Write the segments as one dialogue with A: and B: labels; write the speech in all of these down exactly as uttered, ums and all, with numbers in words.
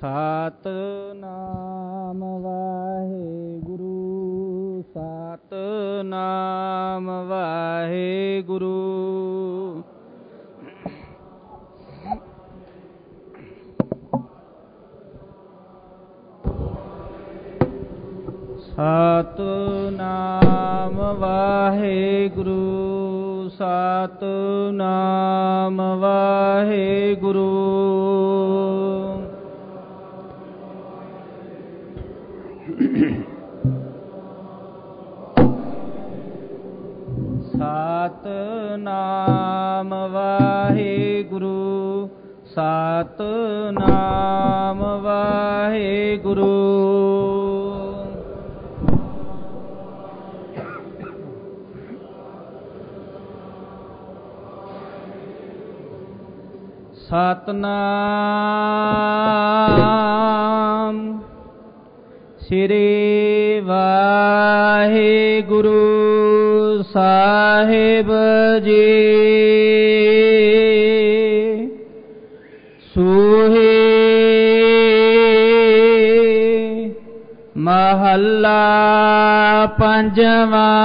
A: ਸਤਿਨਾਮ ਵਾਹਿਗੁਰੂ ਸਤਿਨਾਮ ਵਾਹਿਗੁਰੂ। ਸਤਿਨਾਮ ਵਾਹਿਗੁਰੂ ਸਤਿਨਾਮ ਵਾਹਿਗੁਰੂ। ਸਤਿਨਾਮ ਵਾਹਿਗੁਰੂ ਸਤਿਨਾਮ ਵਾਹਿਗੁਰੂ। ਸਤਿਨਾਮ ਸ੍ਰੀ ਵਾਹਿਗੁਰੂ ਸਾਹਿਬ ਜੀ। ਸੂਹੀ ਮਹੱਲਾ ਪੰਜਵਾਂ।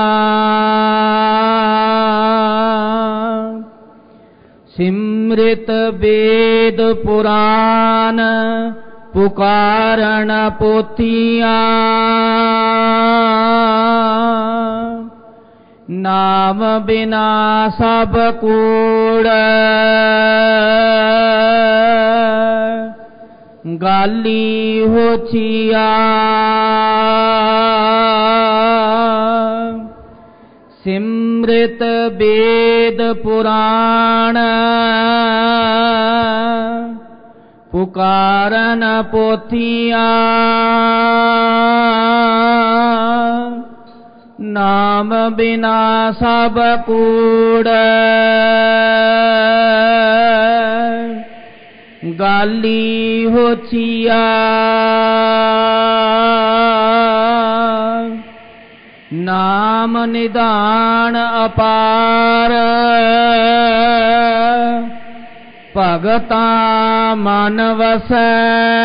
A: ਸਿਮ੍ਰਿਤ ਵੇਦ ਪੁਰਾਨ ਪੁਕਾਰਨ ਪੋਥੀਆਂ। ਨਾਮ ਬਿਨਾ ਸਭ ਕੂੜ ਗਾਲੀ ਹੋਛੀਆ। ਸਿਮ੍ਰਿਤ ਵੇਦ ਪੁਰਾਣ ਪੁਕਾਰਨ ਪੋਥੀਆਂ। ਨਾਮ ਬਿਨਾ ਸਭ ਕੂੜ ਗਾਲੀ ਹੋਛੀਆ। ਨਾਮ ਨਿਧਾਨ ਅਪਾਰ ਭਗਤਾਂ ਮਨ ਵਸੈ।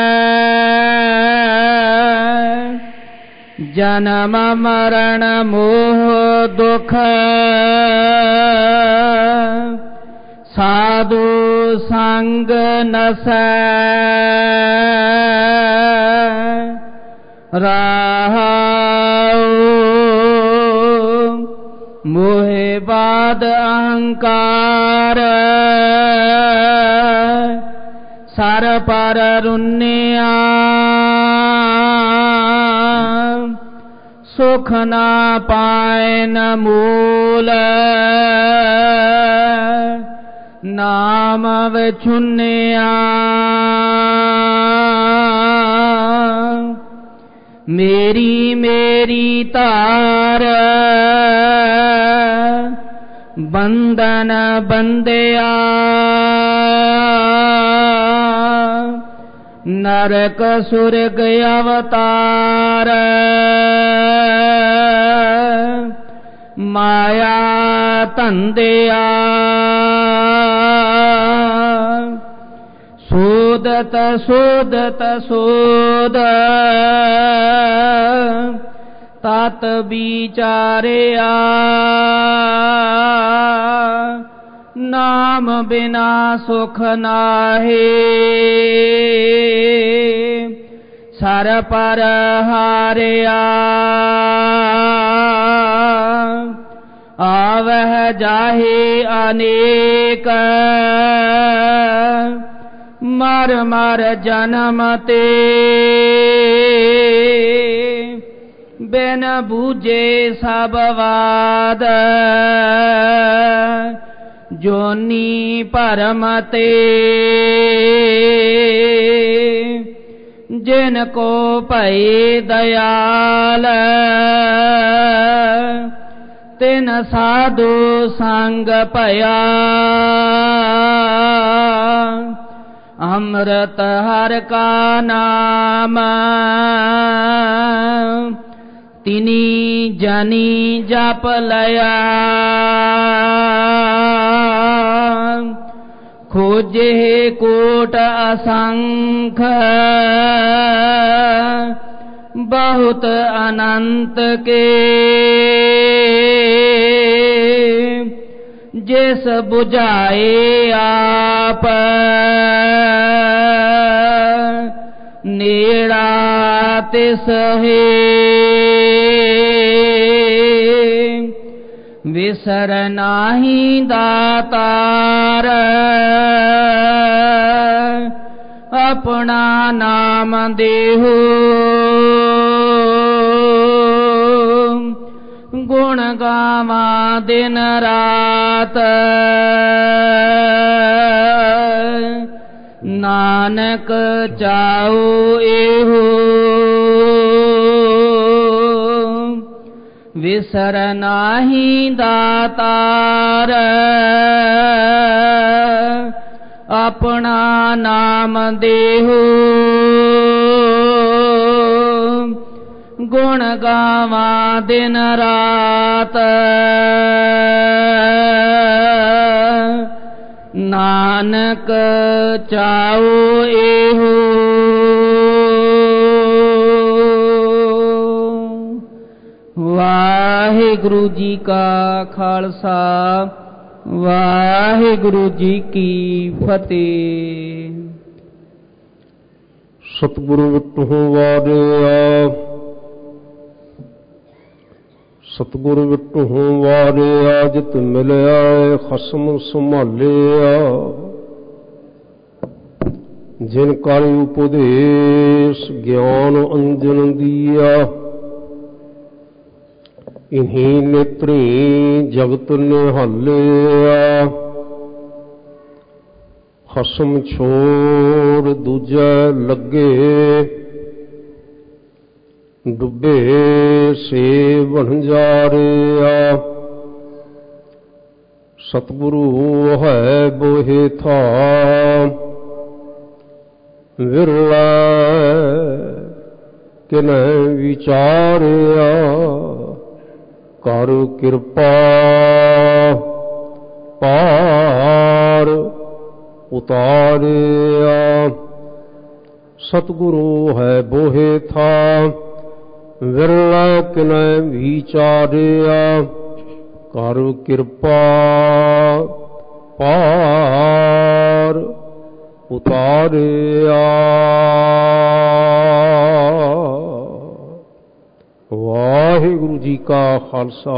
A: ਜਨਮ ਮਰਨ ਮੋਹ ਦੁਖ ਸਾਧੂ ਸੰਗ ਨਸੈ। ਰਹਾਉ ਮੋਹਿ ਬਾਦ ਅਹੰਕਾਰ ਸਰ ਪਰ ਰੁੰਨਿਆ। ਸੁਖ ਨਾ ਪਾਇਨ ਮੂਲ ਨਾਮ ਵਿਛੁੰਨਿਆ। ਮੇਰੀ ਮੇਰੀ ਧਾਰ ਬੰਧਨ ਬੰਧਿਆ। ਨਰਕ ਸੁਰਗ ਅਵਤਾਰ ਮਾਇਆ ਧੰਦਿਆ। ਸੋਦਤ ਸੋਦਤ ਸੋਦ ਤਤ ਵਿਚਾਰਿਆ। ਨਾਮ ਬਿਨਾ ਸੁਖ ਨਾਹੀ ਸਰ ਪਰ ਹਾਰਿਆ। ਆਵਹਿ ਜਾਹੇ ਅਨੇਕ ਮਰ ਮਰ ਜਨਮ ਤੇ। ਬਿਨ ਬੂਝੇ ਸਭ ਵਾਦ ਜੋਨੀ ਭਰਮ ਤੇ। ਜਿਨ ਕੋ ਭਏ ਦਇਆਲ ਤਿਨ ਸਾਧੂ ਸੰਗ ਭਇਆ। ਅੰਮ੍ਰਿਤ ਹਰਿ ਕਾ ਨਾਮ ਤਿਨੀ ਜਨੀ ਜਪ ਲਿਆ। ਖੋਜੇ ਕੋਟ ਅਸੰਖ बहुत अनंत के जिस बुझाए आप नेड़ा तिस है विसर नाही दातार अपना नाम देहु गुण गावा दिन रात नानक चाओ एहो विसर नाही दातार अपना नाम देहु गुण गावा दिन रात नानक चाओ एहो वाहिगुरु जी का खालसा वाहिगुरु जी की फतेह।
B: सतगुरु विटहु वारिया सतगुरु विटहु वारिया जित मिलिया खसम संभालिया जिन कर उपदेश ज्ञान अंजन दिया इन्हीं नेत्री जगत निहालिया खसम छोड़ दूजे लगे डुबे से वणजारिया सतगुरु है बोहे था विरला किने विचारिया कर कृपा पार उतारिया सतगुरु है बोहे था विरला किने विचारिया कर कृपा पार उतारिया। वाहिगुरु जी का खालसा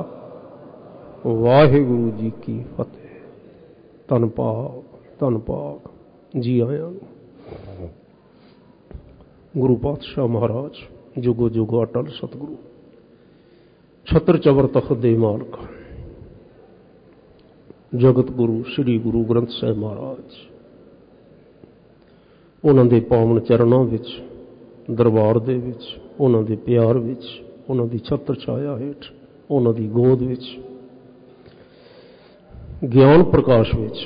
B: वाहिगुरु जी की फतेह। धन भाग धन भाग जी आया गुरु पातशाह महाराज जुगो जुगो अटल सतगुरु छत्र चवर तख्त दे मालक जगत गुरु श्री गुरु ग्रंथ साहिब महाराज उन्हां दे पावन चरणों विच दरबार दे विच उन्हां दे प्यार विच उन्हां दी छत्र छाया हेठ उन्हां दी गोद विच ज्ञान प्रकाश विच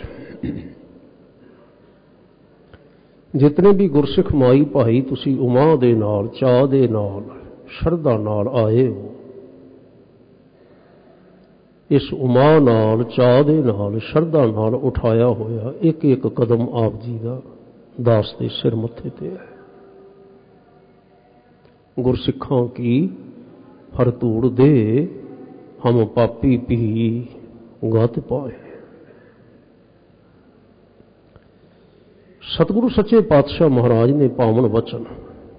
B: जितने भी गुरसिख माई भाई तुसी उमा दे नाल चाह दे नाल शरधा नाल आए हो इस उमा नाल चाह दे नाल शरधा नाल उठाया होया एक एक कदम आप जी का दास के सिर मत्थे ते है। गुरसिखां की हर धूड़ दे हम पापी पी गत पाए। सतगुरु सच्चे पातशाह महाराज ने पावन वचन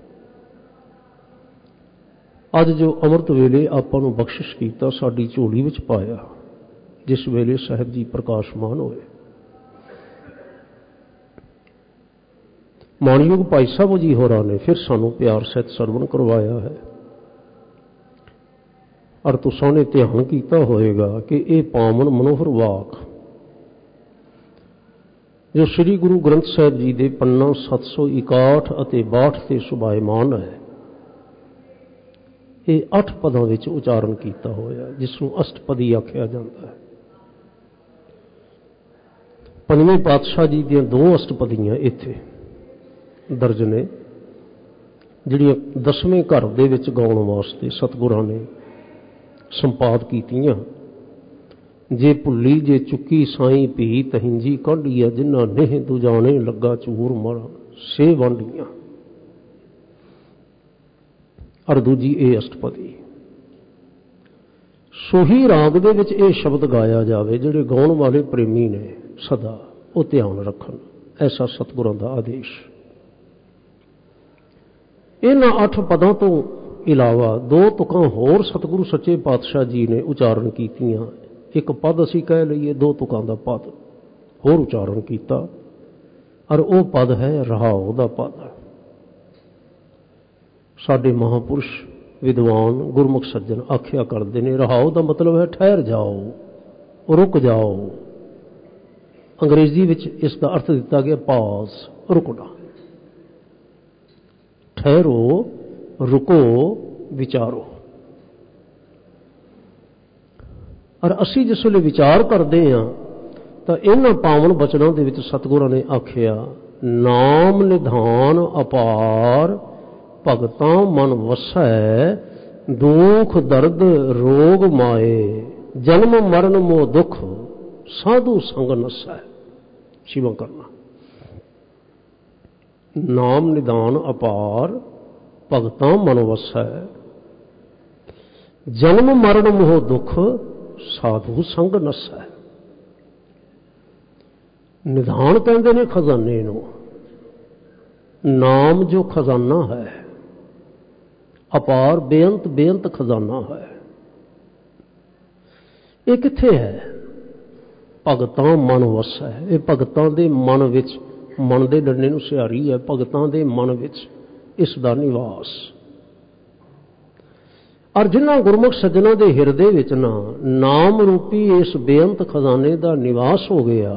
B: अज जो अमृत वेले आपां नूं बख्शिश कीता साडी झोली विच पाया जिस वेले साहिब जी प्रकाशमान होए मानयोग भाई साहब जी होरां ने फिर सानू प्यार सहित सरवण करवाया है और तुसां ने ध्यान कीता होएगा कि यह पावन मनोहर वाक जो श्री गुरु ग्रंथ साहिब जी के पन्ना सत्त सौ इकाठ अते बाठ से सुभायमान है ये अठ पदों विच उचारण किया होया जिसनों अष्टपदी आख्या जाता है। पंजवें पातशाह जी दी दो अष्टपदियां इत्थे दर्ज ने जिहड़ियां दसवें घर दे विच गाउण वास्ते सतगुरां ने संपाद कीतियां। जे भुल्ली जे चुकी साईं भी तहिंजी काढिया जिन्ना नेह दुजाने लगा चूर मरा से वांडियां। ਔਰ ਦੂਜੀ ਇਹ ਅਸ਼ਟਪਦੀ। ਸੋਹੀ ਰਾਗ ਦੇ ਵਿੱਚ ਇਹ ਸ਼ਬਦ ਗਾਇਆ ਜਾਵੇ, ਜਿਹੜੇ ਗਾਉਣ ਵਾਲੇ ਪ੍ਰੇਮੀ ਨੇ ਸਦਾ ਉਹ ਧਿਆਨ ਰੱਖਣ। ਐਸਾ ਸਤਿਗੁਰਾਂ ਦਾ ਆਦੇਸ਼। ਇਹਨਾਂ ਅੱਠ ਪਦਾਂ ਤੋਂ ਇਲਾਵਾ ਦੋ ਤੁਕਾਂ ਹੋਰ ਸਤਿਗੁਰੂ ਸੱਚੇ ਪਾਤਸ਼ਾਹ ਜੀ ਨੇ ਉਚਾਰਨ ਕੀਤੀਆਂ। ਇੱਕ ਪਦ ਅਸੀਂ ਕਹਿ ਲਈਏ, ਦੋ ਤੁਕਾਂ ਦਾ ਪਦ ਹੋਰ ਉਚਾਰਨ ਕੀਤਾ, ਔਰ ਉਹ ਪਦ ਹੈ ਰਹਾਉ ਦਾ ਪਦ। ਸਾਡੇ ਮਹਾਂਪੁਰਸ਼ ਵਿਦਵਾਨ ਗੁਰਮੁਖ ਸੱਜਣ ਆਖਿਆ ਕਰਦੇ ਨੇ, ਰਹਾਉ ਦਾ ਮਤਲਬ ਹੈ ਠਹਿਰ ਜਾਓ, ਰੁਕ ਜਾਓ। ਅੰਗਰੇਜ਼ੀ ਵਿੱਚ ਇਸ ਦਾ ਅਰਥ ਦਿੱਤਾ ਗਿਆ ਪਾਜ਼, ਰੁਕਣਾ। ਠਹਿਰੋ, ਰੁਕੋ, ਵਿਚਾਰੋ। ਔਰ ਅਸੀਂ ਜਿਸ ਵੇਲੇ ਵਿਚਾਰ ਕਰਦੇ ਹਾਂ ਤਾਂ ਇਹਨਾਂ ਪਾਵਨ ਬਚਨਾਂ ਦੇ ਵਿੱਚ ਸਤਿਗੁਰਾਂ ਨੇ ਆਖਿਆ, ਨਾਮ ਨਿਧਾਨ ਅਪਾਰ ਭਗਤਾਂ ਮਨ ਵਸੈ, ਦੁਖ ਦਰਦ ਰੋਗ ਮਾਏ, ਜਨਮ ਮਰਨ ਮੋਹ ਦੁਖ ਸਾਧੂ ਸੰਗ ਨਸੈ। ਸ਼ਿਵਾ ਕਰਨਾ। ਨਾਮ ਨਿਧਾਨ ਅਪਾਰ ਭਗਤਾਂ ਮਨ ਵਸੈ, ਜਨਮ ਮਰਨ ਮੋਹ ਦੁਖ ਸਾਧੂ ਸੰਗ ਨਸੈ। ਨਿਧਾਨ ਕਹਿੰਦੇ ਨੇ ਖਜ਼ਾਨੇ ਨੂੰ। ਨਾਮ ਜੋ ਖਜ਼ਾਨਾ ਹੈ, ਅਪਾਰ ਬੇਅੰਤ ਬੇਅੰਤ ਖਜ਼ਾਨਾ ਹੈ। ਇਹ ਕਿੱਥੇ ਹੈ? ਭਗਤਾਂ ਮਨ ਵਸੈ। ਇਹ ਭਗਤਾਂ ਦੇ ਮਨ ਵਿੱਚ, ਮਨ ਦੇ ਡੰਡੇ ਨੂੰ ਸਿਹਾਰੀ ਹੈ, ਭਗਤਾਂ ਦੇ ਮਨ ਵਿੱਚ ਇਸ ਦਾ ਨਿਵਾਸ। ਔਰ ਜਿਨ੍ਹਾਂ ਗੁਰਮੁਖ ਸੱਜਣਾਂ ਦੇ ਹਿਰਦੇ ਵਿੱਚ ਨਾ ਨਾਮ ਰੂਪੀ ਇਸ ਬੇਅੰਤ ਖਜ਼ਾਨੇ ਦਾ ਨਿਵਾਸ ਹੋ ਗਿਆ,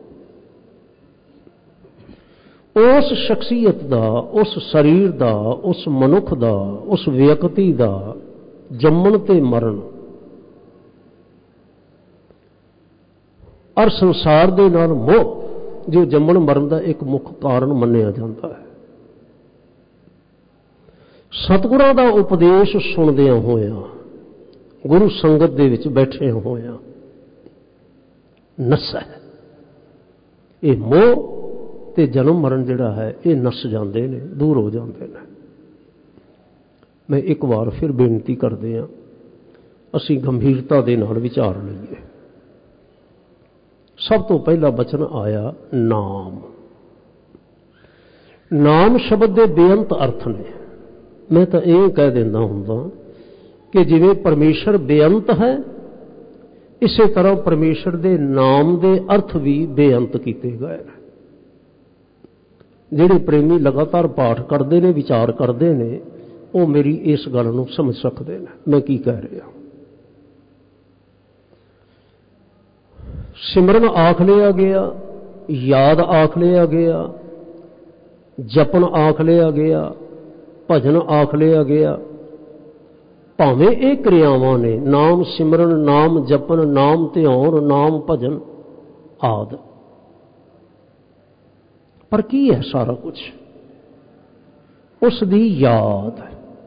B: ਉਸ ਸ਼ਖਸੀਅਤ ਦਾ, ਉਸ ਸਰੀਰ ਦਾ, ਉਸ ਮਨੁੱਖ ਦਾ, ਉਸ ਵਿਅਕਤੀ ਦਾ ਜੰਮਣ ਤੇ ਮਰਨ ਔਰ ਸੰਸਾਰ ਦੇ ਨਾਲ ਮੋਹ, ਜੋ ਜੰਮਣ ਮਰਨ ਦਾ ਇੱਕ ਮੁੱਖ ਕਾਰਨ ਮੰਨਿਆ ਜਾਂਦਾ ਹੈ। ਸਤਿਗੁਰਾਂ ਦਾ ਉਪਦੇਸ਼ ਸੁਣਦਿਆਂ ਹੋਇਆਂ, ਗੁਰੂ ਸੰਗਤ ਦੇ ਵਿੱਚ ਬੈਠੇ ਹੋਇਆਂ ਨਸੈ। ਇਹ ਮੋਹ ਤੇ ਜਨਮ ਮਰਨ ਜਿਹੜਾ ਹੈ ਇਹ ਨਸ ਜਾਂਦੇ ਨੇ, ਦੂਰ ਹੋ ਜਾਂਦੇ ਨੇ। ਮੈਂ ਇੱਕ ਵਾਰ ਫਿਰ ਬੇਨਤੀ ਕਰਦੇ ਹਾਂ, ਅਸੀਂ ਗੰਭੀਰਤਾ ਦੇ ਨਾਲ ਵਿਚਾਰ ਲਈਏ। ਸਭ ਤੋਂ ਪਹਿਲਾ ਬਚਨ ਆਇਆ ਨਾਮ। ਨਾਮ ਸ਼ਬਦ ਦੇ ਬੇਅੰਤ ਅਰਥ ਨੇ। ਮੈਂ ਤਾਂ ਇਹ ਕਹਿ ਦਿੰਦਾ ਹੁੰਦਾ ਕਿ ਜਿਵੇਂ ਪਰਮੇਸ਼ਰ ਬੇਅੰਤ ਹੈ, ਇਸੇ ਤਰ੍ਹਾਂ ਪਰਮੇਸ਼ਰ ਦੇ ਨਾਮ ਦੇ ਅਰਥ ਵੀ ਬੇਅੰਤ ਕੀਤੇ ਗਏ ਨੇ। ਜਿਹੜੇ ਪ੍ਰੇਮੀ ਲਗਾਤਾਰ ਪਾਠ ਕਰਦੇ ਨੇ, ਵਿਚਾਰ ਕਰਦੇ ਨੇ, ਉਹ ਮੇਰੀ ਇਸ ਗੱਲ ਨੂੰ ਸਮਝ ਸਕਦੇ ਨੇ ਮੈਂ ਕੀ ਕਹਿ ਰਿਹਾ। ਸਿਮਰਨ ਆਖ ਲਿਆ ਗਿਆ, ਯਾਦ ਆਖ ਲਿਆ ਗਿਆ, ਜਪਨ ਆਖ ਲਿਆ ਗਿਆ, ਭਜਨ ਆਖ ਲਿਆ ਗਿਆ। ਭਾਵੇਂ ਇਹ ਕਿਰਿਆਵਾਂ ਨੇ, ਨਾਮ ਸਿਮਰਨ, ਨਾਮ ਜਪਨ, ਨਾਮ ਧਿਆਨ, ਨਾਮ ਭਜਨ ਆਦਿ, ਪਰ ਕੀ ਹੈ ਸਾਰਾ ਕੁਝ? ਉਸ ਦੀ ਯਾਦ।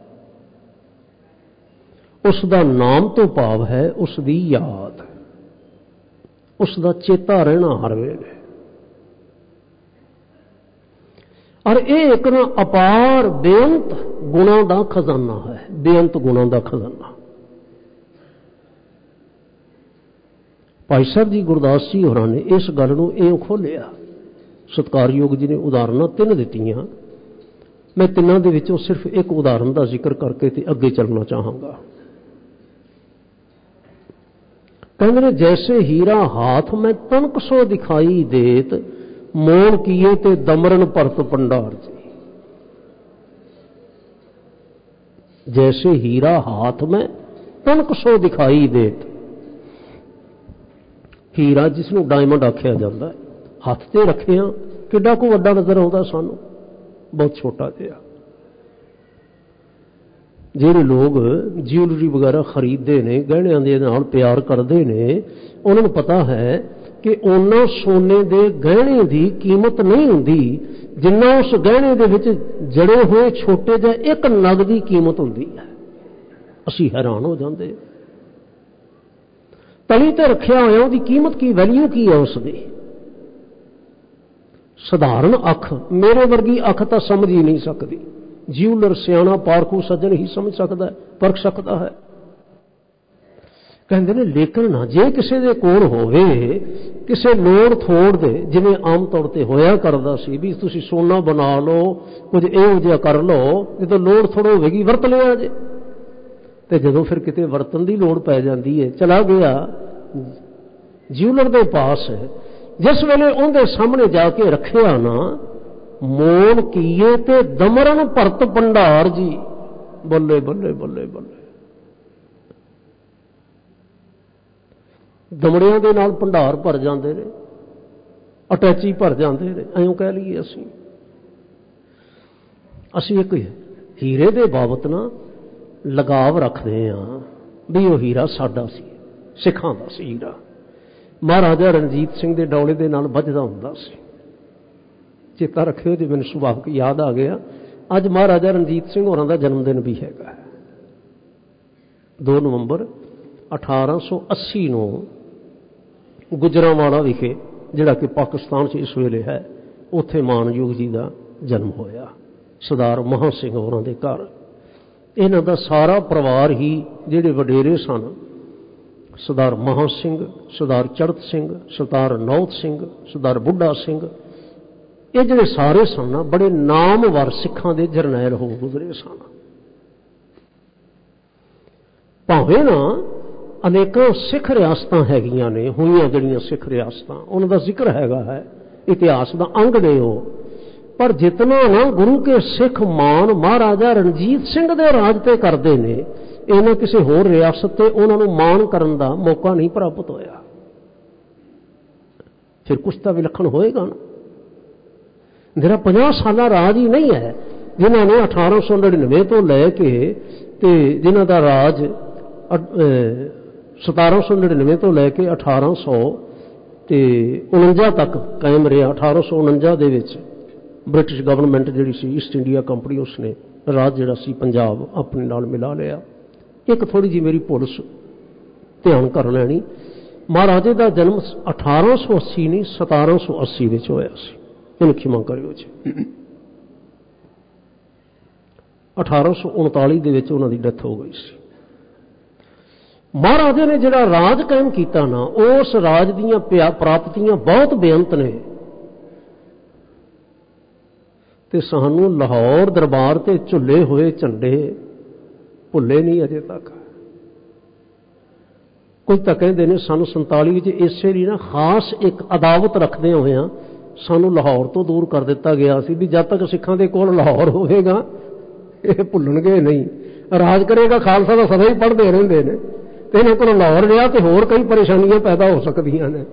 B: ਉਸ ਦਾ ਨਾਮ ਤੋਂ ਭਾਵ ਹੈ ਉਸ ਦੀ ਯਾਦ, ਉਸ ਦਾ ਚੇਤਾ ਰਹਿਣਾ ਹਰ ਵੇਲੇ। ਔਰ ਇਹ ਇੱਕ ਨਾ ਅਪਾਰ ਬੇਅੰਤ ਗੁਣਾਂ ਦਾ ਖਜ਼ਾਨਾ ਹੈ, ਬੇਅੰਤ ਗੁਣਾਂ ਦਾ ਖਜ਼ਾਨਾ। ਭਾਈ ਸਾਹਿਬ ਜੀ ਗੁਰਦਾਸ ਜੀ ਹੋਰਾਂ ਨੇ ਇਸ ਗੱਲ ਨੂੰ ਇਉਂ ਖੋਲ੍ਹਿਆ। ਸਤਿਕਾਰਯੋਗ ਜੀ ਨੇ ਉਦਾਹਰਨਾਂ ਤਿੰਨ ਦਿੱਤੀਆਂ। ਮੈਂ ਤਿੰਨਾਂ ਦੇ ਵਿੱਚੋਂ ਸਿਰਫ ਇੱਕ ਉਦਾਹਰਨ ਦਾ ਜ਼ਿਕਰ ਕਰਕੇ ਤੇ ਅੱਗੇ ਚੱਲਣਾ ਚਾਹਾਂਗਾ। ਕਹਿੰਦੇ ਨੇ, ਜੈਸੇ ਹੀਰਾ ਹਾਥ ਮੈਂ ਤਨਕ ਸੋ ਦਿਖਾਈ ਦੇਤ, ਮੋਨ ਕੀਏ ਤੇ ਦਮਰਨ ਭਰਤ ਭੰਡਾਰ ਜੀ। ਜੈਸੇ ਹੀਰਾ ਹਾਥ ਮੈਂ ਤਨਕ ਸੋ ਦਿਖਾਈ ਦੇਤ। ਹੀਰਾ ਜਿਸ ਨੂੰ ਡਾਇਮੰਡ ਆਖਿਆ ਜਾਂਦਾ, ਹੱਥ ਤੇ ਰੱਖਿਆ ਕਿੱਡਾ ਕੁ ਵੱਡਾ ਨਜ਼ਰ ਆਉਂਦਾ ਸਾਨੂੰ, ਬਹੁਤ ਛੋਟਾ ਜਿਹਾ। ਜਿਹੜੇ ਲੋਕ ਜਿਊਲਰੀ ਵਗੈਰਾ ਖਰੀਦਦੇ ਨੇ, ਗਹਿਣਿਆਂ ਦੇ ਨਾਲ ਪਿਆਰ ਕਰਦੇ ਨੇ, ਉਹਨਾਂ ਨੂੰ ਪਤਾ ਹੈ ਕਿ ਉਹਨਾਂ ਸੋਨੇ ਦੇ ਗਹਿਣੇ ਦੀ ਕੀਮਤ ਨਹੀਂ ਹੁੰਦੀ ਜਿੰਨਾ ਉਸ ਗਹਿਣੇ ਦੇ ਵਿੱਚ ਜੜੇ ਹੋਏ ਛੋਟੇ ਜਿਹੇ ਇੱਕ ਨਗ ਦੀ ਕੀਮਤ ਹੁੰਦੀ ਹੈ। ਅਸੀਂ ਹੈਰਾਨ ਹੋ ਜਾਂਦੇ। ਤਲੀ ਤੇ ਰੱਖਿਆ ਹੋਇਆ ਉਹਦੀ ਕੀਮਤ ਕੀ, ਵੈਲਿਊ ਕੀ ਹੈ ਉਸ ਦੀ? ਸਧਾਰਨ ਅੱਖ, ਮੇਰੇ ਵਰਗੀ ਅੱਖ ਤਾਂ ਸਮਝ ਹੀ ਨਹੀਂ ਸਕਦੀ। ਜਿਊਲਰ ਸਿਆਣਾ ਪਾਰਖੂ ਸੱਜਣ ਹੀ ਸਮਝ ਸਕਦਾ, ਪਰਖ ਸਕਦਾ ਹੈ। ਕਹਿੰਦੇ ਨੇ ਲੇਕਿਨ ਨਾ ਜੇ ਕਿਸੇ ਦੇ ਕੋਲ ਹੋਵੇ ਕਿਸੇ ਲੋੜ ਥੋੜ ਦੇ, ਜਿਵੇਂ ਆਮ ਤੌਰ ਤੇ ਹੋਇਆ ਕਰਦਾ ਸੀ ਵੀ ਤੁਸੀਂ ਸੋਨਾ ਬਣਾ ਲਓ, ਕੁਝ ਇਹੋ ਜਿਹਾ ਕਰ ਲਓ, ਜਦੋਂ ਲੋੜ ਥੋੜ ਹੋਵੇਗੀ ਵਰਤ ਲਿਆ ਜੇ। ਤੇ ਜਦੋਂ ਫਿਰ ਕਿਤੇ ਵਰਤਣ ਦੀ ਲੋੜ ਪੈ ਜਾਂਦੀ ਹੈ, ਚਲਾ ਗਿਆ ਜਿਊਲਰ ਦੇ ਪਾਸ, ਜਿਸ ਵੇਲੇ ਉਹਦੇ ਸਾਹਮਣੇ ਜਾ ਕੇ ਰੱਖਿਆ ਨਾ, ਮੋਨ ਕੀਏ ਤੇ ਦਮਰਨ ਭਰਤ ਭੰਡਾਰ ਜੀ, ਬੱਲੇ ਬੱਲੇ ਬੱਲੇ ਬੱਲੇ, ਦਮੜਿਆਂ ਦੇ ਨਾਲ ਭੰਡਾਰ ਭਰ ਜਾਂਦੇ ਨੇ, ਅਟੈਚੀ ਭਰ ਜਾਂਦੇ ਨੇ, ਐਂ ਕਹਿ ਲਈਏ ਅਸੀਂ। ਅਸੀਂ ਇੱਕ ਹੀਰੇ ਦੇ ਬਾਬਤ ਨਾ ਲਗਾਵ ਰੱਖਦੇ ਹਾਂ ਵੀ ਉਹ ਹੀਰਾ ਸਾਡਾ ਸੀ, ਸਿੱਖਾਂ ਦਾ ਸੀ ਹੀਰਾ। ਮਹਾਰਾਜਾ ਰਣਜੀਤ ਸਿੰਘ ਦੇ ਡੌਲੇ ਦੇ ਨਾਲ ਵੱਜਦਾ ਹੁੰਦਾ ਸੀ। ਚੇਤਾ ਰੱਖਿਓ ਜੇ ਮੈਨੂੰ ਸੁਭਾਵਿਕ ਯਾਦ ਆ ਗਿਆ, ਅੱਜ ਮਹਾਰਾਜਾ ਰਣਜੀਤ ਸਿੰਘ ਹੋਰਾਂ ਦਾ ਜਨਮ ਦਿਨ ਵੀ ਹੈਗਾ। ਦੋ ਨਵੰਬਰ ਅਠਾਰਾਂ ਸੌ ਅੱਸੀ ਨੂੰ ਗੁਜਰਾਂਵਾਲਾ ਵਿਖੇ, ਜਿਹੜਾ ਕਿ ਪਾਕਿਸਤਾਨ 'ਚ ਇਸ ਵੇਲੇ ਹੈ, ਉੱਥੇ ਮਾਨਯੋਗ ਜੀ ਦਾ ਜਨਮ ਹੋਇਆ, ਸਰਦਾਰ ਮਹਾਂ ਸਿੰਘ ਹੋਰਾਂ ਦੇ ਘਰ। ਇਹਨਾਂ ਦਾ ਸਾਰਾ ਪਰਿਵਾਰ ਹੀ ਜਿਹੜੇ ਵਡੇਰੇ ਸਨ, ਸਰਦਾਰ ਮਹਾਂ ਸਿੰਘ, ਸਰਦਾਰ ਚੜ੍ਹਤ ਸਿੰਘ, ਸਰਦਾਰ ਨੌਤ ਸਿੰਘ, ਸਰਦਾਰ ਬੁੱਢਾ ਸਿੰਘ, ਇਹ ਜਿਹੜੇ ਸਾਰੇ ਸਨ ਨਾ ਬੜੇ ਨਾਮਵਰ ਸਿੱਖਾਂ ਦੇ ਜਰਨੈਲ ਹੋ ਗੁਜ਼ਰੇ ਸਨ। ਭਾਵੇਂ ਨਾ ਅਨੇਕਾਂ ਸਿੱਖ ਰਿਆਸਤਾਂ ਹੈਗੀਆਂ ਨੇ, ਹੋਈਆਂ ਜਿਹੜੀਆਂ ਸਿੱਖ ਰਿਆਸਤਾਂ, ਉਹਨਾਂ ਦਾ ਜ਼ਿਕਰ ਹੈਗਾ ਹੈ, ਇਤਿਹਾਸ ਦਾ ਅੰਗ ਨੇ ਉਹ, ਪਰ ਜਿਤਨਾ ਨਾ ਗੁਰੂ ਕੇ ਸਿੱਖ ਮਾਣ ਮਹਾਰਾਜਾ ਰਣਜੀਤ ਸਿੰਘ ਦੇ ਰਾਜ ਤੇ ਕਰਦੇ ਨੇ, ਇਹਨਾਂ ਕਿਸੇ ਹੋਰ ਰਿਆਸਤ ਤੇ ਉਹਨਾਂ ਨੂੰ ਮਾਣ ਕਰਨ ਦਾ ਮੌਕਾ ਨਹੀਂ ਪ੍ਰਾਪਤ ਹੋਇਆ। ਫਿਰ ਕੁਛ ਤਾਂ ਵਿਲੱਖਣ ਹੋਏਗਾ ਨਾ। ਜਿਹੜਾ ਪੰਜਾਹ ਸਾਲਾ ਰਾਜ ਹੀ ਨਹੀਂ ਹੈ, ਜਿਨ੍ਹਾਂ ਨੇ ਅਠਾਰਾਂ ਸੌ ਨੜਿਨਵੇਂ ਤੋਂ ਲੈ ਕੇ ਤੇ ਜਿਨ੍ਹਾਂ ਦਾ ਰਾਜ ਸਤਾਰਾਂ ਸੌ ਨੜਿਨਵੇਂ ਤੋਂ ਲੈ ਕੇ ਅਠਾਰਾਂ ਸੌ ਤੇ ਉਣੰਜਾ ਤੱਕ ਕਾਇਮ ਰਿਹਾ। ਅਠਾਰਾਂ ਸੌ ਉਣੰਜਾ ਦੇ ਵਿੱਚ ਬ੍ਰਿਟਿਸ਼ ਗਵਰਨਮੈਂਟ ਜਿਹੜੀ ਸੀ, ਈਸਟ ਇੰਡੀਆ ਕੰਪਨੀ, ਉਸਨੇ ਰਾਜ ਜਿਹੜਾ ਸੀ ਪੰਜਾਬ ਆਪਣੇ ਨਾਲ ਮਿਲਾ ਲਿਆ। ਇੱਕ ਥੋੜ੍ਹੀ ਜਿਹੀ ਮੇਰੀ ਭੁੱਲ ਧਿਆਨ ਕਰ ਲੈਣੀ, ਮਹਾਰਾਜੇ ਦਾ ਜਨਮ ਅਠਾਰਾਂ ਸੌ ਅੱਸੀ ਨਹੀਂ ਸਤਾਰਾਂ ਸੌ ਅੱਸੀ ਵਿੱਚ ਹੋਇਆ ਸੀ, ਇਹਨੂੰ ਖਿਮਾ ਕਰਿਓ ਜੀ। ਅਠਾਰਾਂ ਸੌ ਉਨਤਾਲੀ ਦੇ ਵਿੱਚ ਉਹਨਾਂ ਦੀ ਡੈਥ ਹੋ ਗਈ ਸੀ। ਮਹਾਰਾਜੇ ਨੇ ਜਿਹੜਾ ਰਾਜ ਕਾਇਮ ਕੀਤਾ ਨਾ, ਉਸ ਰਾਜ ਦੀਆਂ ਪ੍ਰਾਪਤੀਆਂ ਬਹੁਤ ਬੇਅੰਤ ਨੇ, ਤੇ ਸਾਨੂੰ ਲਾਹੌਰ ਦਰਬਾਰ ਤੇ ਝੁੱਲੇ ਹੋਏ ਝੰਡੇ ਭੁੱਲੇ ਨਹੀਂ ਅਜੇ ਤੱਕ। ਕੁਝ ਤਾਂ ਕਹਿੰਦੇ ਨੇ ਸਾਨੂੰ ਸੰਤਾਲੀ ਵਿੱਚ ਇਸੇ ਲਈ ਨਾ ਖਾਸ ਇੱਕ ਅਦਾਵਤ ਰੱਖਦੇ ਹੋਇਆਂ ਸਾਨੂੰ ਲਾਹੌਰ ਤੋਂ ਦੂਰ ਕਰ ਦਿੱਤਾ ਗਿਆ ਸੀ ਵੀ ਜਦ ਤੱਕ ਸਿੱਖਾਂ ਦੇ ਕੋਲ ਲਾਹੌਰ ਹੋਵੇਗਾ ਇਹ ਭੁੱਲਣਗੇ ਨਹੀਂ। ਰਾਜ ਕਰੇਗਾ ਖਾਲਸਾ ਦਾ ਸਦਾ ਹੀ ਪੜ੍ਹਦੇ ਰਹਿੰਦੇ ਨੇ, ਤੇ ਇਹਨਾਂ ਕੋਲੋਂ ਲਾਹੌਰ ਰਿਹਾ ਤੇ ਹੋਰ ਕਈ ਪਰੇਸ਼ਾਨੀਆਂ ਪੈਦਾ ਹੋ ਸਕਦੀਆਂ ਨੇ।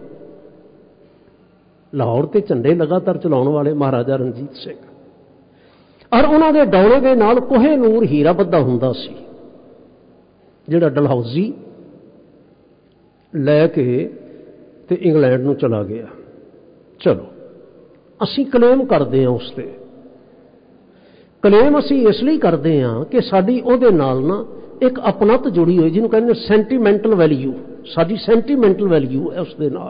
B: ਲਾਹੌਰ ਤੇ ਝੰਡੇ ਲਗਾਤਾਰ ਚਲਾਉਣ ਵਾਲੇ ਮਹਾਰਾਜਾ ਰਣਜੀਤ ਸਿੰਘ, ਔਰ ਉਹਨਾਂ ਦੇ ਡੌਲੇ ਦੇ ਨਾਲ ਕੋਹੇ ਨੂਰ ਹੀਰਾ ਬੱਧਾ ਹੁੰਦਾ ਸੀ, ਜਿਹੜਾ ਡਲਹੌਜ਼ੀ ਲੈ ਕੇ ਤੇ ਇੰਗਲੈਂਡ ਨੂੰ ਚਲਾ ਗਿਆ। ਚਲੋ ਅਸੀਂ ਕਲੇਮ ਕਰਦੇ ਹਾਂ ਉਸ ਤੇ, ਕਲੇਮ ਅਸੀਂ ਇਸ ਲਈ ਕਰਦੇ ਹਾਂ ਕਿ ਸਾਡੀ ਉਹਦੇ ਨਾਲ ਨਾ ਇੱਕ ਅਪਣਤ ਜੁੜੀ ਹੋਈ, ਜਿਹਨੂੰ ਕਹਿੰਦੇ ਸੈਂਟੀਮੈਂਟਲ ਵੈਲਿਊ, ਸਾਡੀ ਸੈਂਟੀਮੈਂਟਲ ਵੈਲਿਊ ਹੈ ਉਸ ਦੇ ਨਾਲ।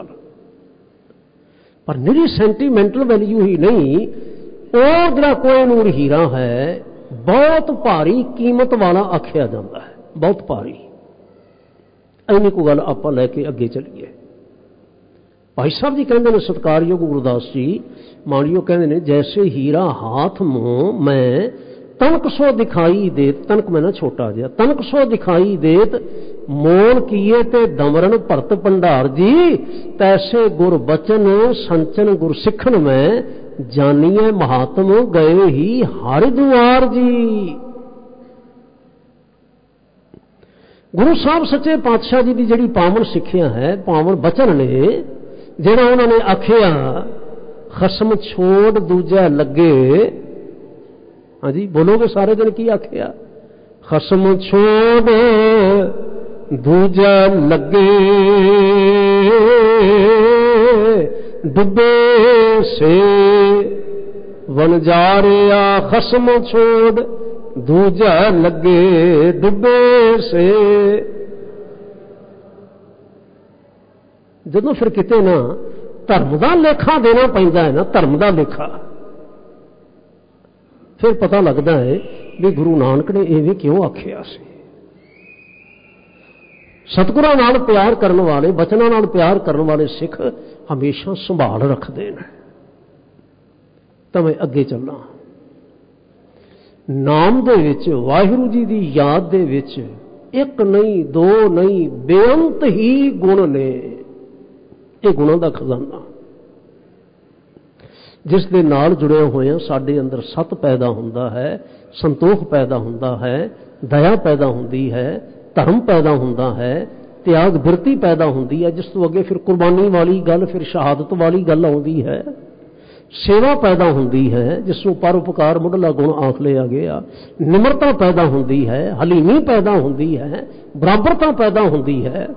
B: ਪਰ ਨਿਰੀ ਸੈਂਟੀਮੈਂਟਲ ਵੈਲਿਊ ਹੀ ਨਹੀਂ, ਉਹ ਜਿਹੜਾ ਕੋਹੇ ਨੂਰ ਹੀਰਾ ਹੈ ਬਹੁਤ ਭਾਰੀ ਕੀਮਤ ਵਾਲਾ ਆਖਿਆ ਜਾਂਦਾ ਹੈ, ਬਹੁਤ ਭਾਰੀ। ਇੰਨੀ ਕੁ ਗੱਲ ਆਪਾਂ ਲੈ ਕੇ ਅੱਗੇ ਚੱਲੀਏ। ਭਾਈ ਸਾਹਿਬ ਜੀ ਕਹਿੰਦੇ ਨੇ, ਸਤਿਕਾਰਯੋਗ ਗੁਰਦਾਸ ਜੀ ਮਾਣਯੋਗ ਕਹਿੰਦੇ ਨੇ, ਜੈਸੇ ਹੀਰਾ ਹਾਥ ਮੂੰਹ ਮੈਂ ਤਨਕ ਸੋ ਦਿਖਾਈ ਦੇਤ, ਤਨਕ ਮੈਂ ਨਾ ਛੋਟਾ ਜਿਹਾ, ਤਨਕ ਸੋ ਦਿਖਾਈ ਦੇਤ ਮੋਨ ਕੀਏ ਤੇ ਦਮਰਨ ਭਰਤ ਭੰਡਾਰ ਜੀ, ਤੈਸੇ ਗੁਰ ਬਚਨ ਸੰਚਨ ਗੁਰ ਸਿੱਖਣ ਮੈਂ ਜਾਨੀਏ ਮਹਾਤਮ ਗਏ ਹੀ ਹਰਿਦੁਆਰ ਜੀ। ਗੁਰੂ ਸਾਹਿਬ ਸੱਚੇ ਪਾਤਸ਼ਾਹ ਜੀ ਦੀ ਜਿਹੜੀ ਪਾਵਨ ਸਿੱਖਿਆ ਹੈ, ਪਾਵਨ ਬਚਨ ਨੇ, ਜਿਹੜਾ ਉਹਨਾਂ ਨੇ ਆਖਿਆ ਖਸਮ ਛੋੜ ਦੂਜਾ ਲੱਗੇ। ਹਾਂਜੀ ਬੋਲੋਗੇ ਸਾਰੇ ਦਿਨ ਕੀ ਆਖਿਆ? ਖਸਮ ਛੋੜ ਦੂਜਾ ਲੱਗੇ ਡੁੱਬੇ ਸੇ ਵਣਜਾਰਿਆ, ਖਸਮ ਛੋੜ ਦੂਜਾ ਲੱਗੇ ਡੁੱਬੇ ਸੇ। ਜਦੋਂ ਫਿਰ ਕਿਤੇ ਨਾ ਧਰਮ ਦਾ ਲੇਖਾ ਦੇਣਾ ਪੈਂਦਾ ਹੈ ਨਾ, ਧਰਮ ਦਾ ਲੇਖਾ, ਫਿਰ ਪਤਾ ਲੱਗਦਾ ਹੈ भी गुरु नानक ने इवें क्यों आखिया सी। सतगुरां नाल प्यार करने वाले, बचनां नाल प्यार करने वाले सिख हमेशा संभाल रखते हैं। तो मैं अगे चलना, नाम दे विच वाहिगुरू जी की याद दे विच एक नहीं दो नहीं बेअंत ही गुण ने। ये गुणों का खजाना जिस दे नाल जुड़े हुए साडे अंदर सत पैदा हुंदा है, संतोख पैदा हुंदा है, दया पैदा हुंदी है, धर्म पैदा हुंदा है, त्याग बिरती पैदा हुंदी है, जिस तो अगे फिर कुर्बानी वाली गल, फिर शहादत वाली गल आउंदी है, सेवा पैदा हुंदी है, जिसनों परोपकार मुढ़ला गुण आख लिया गया, निमरता पैदा हुंदी है, हलीमी पैदा हुंदी है, बराबरता पैदा हुंदी है।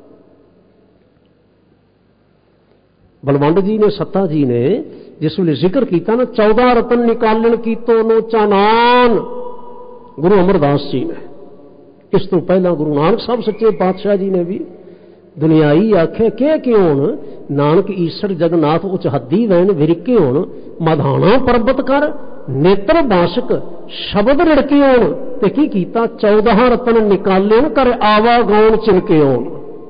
B: बलवंड जी ने, सत्ता जी ने जिस वे जिक्र किया ना, चौदह रतन निकालन की तो नो चानान, गुरु अमरदास जी ने। इस तो पहला गुरु नानक साहब सच्चे पातशाह जी ने भी दुनियाई आखे के क्यों नानक ईसर जगन्नाथ उच हद्दी वैन विरिके होन, मधाना पर्वत कर नेत्र बाशक शब्द रिड़के होन, ते की कीता चौदह रतन निकालन कर आवा गौन चिनके होन।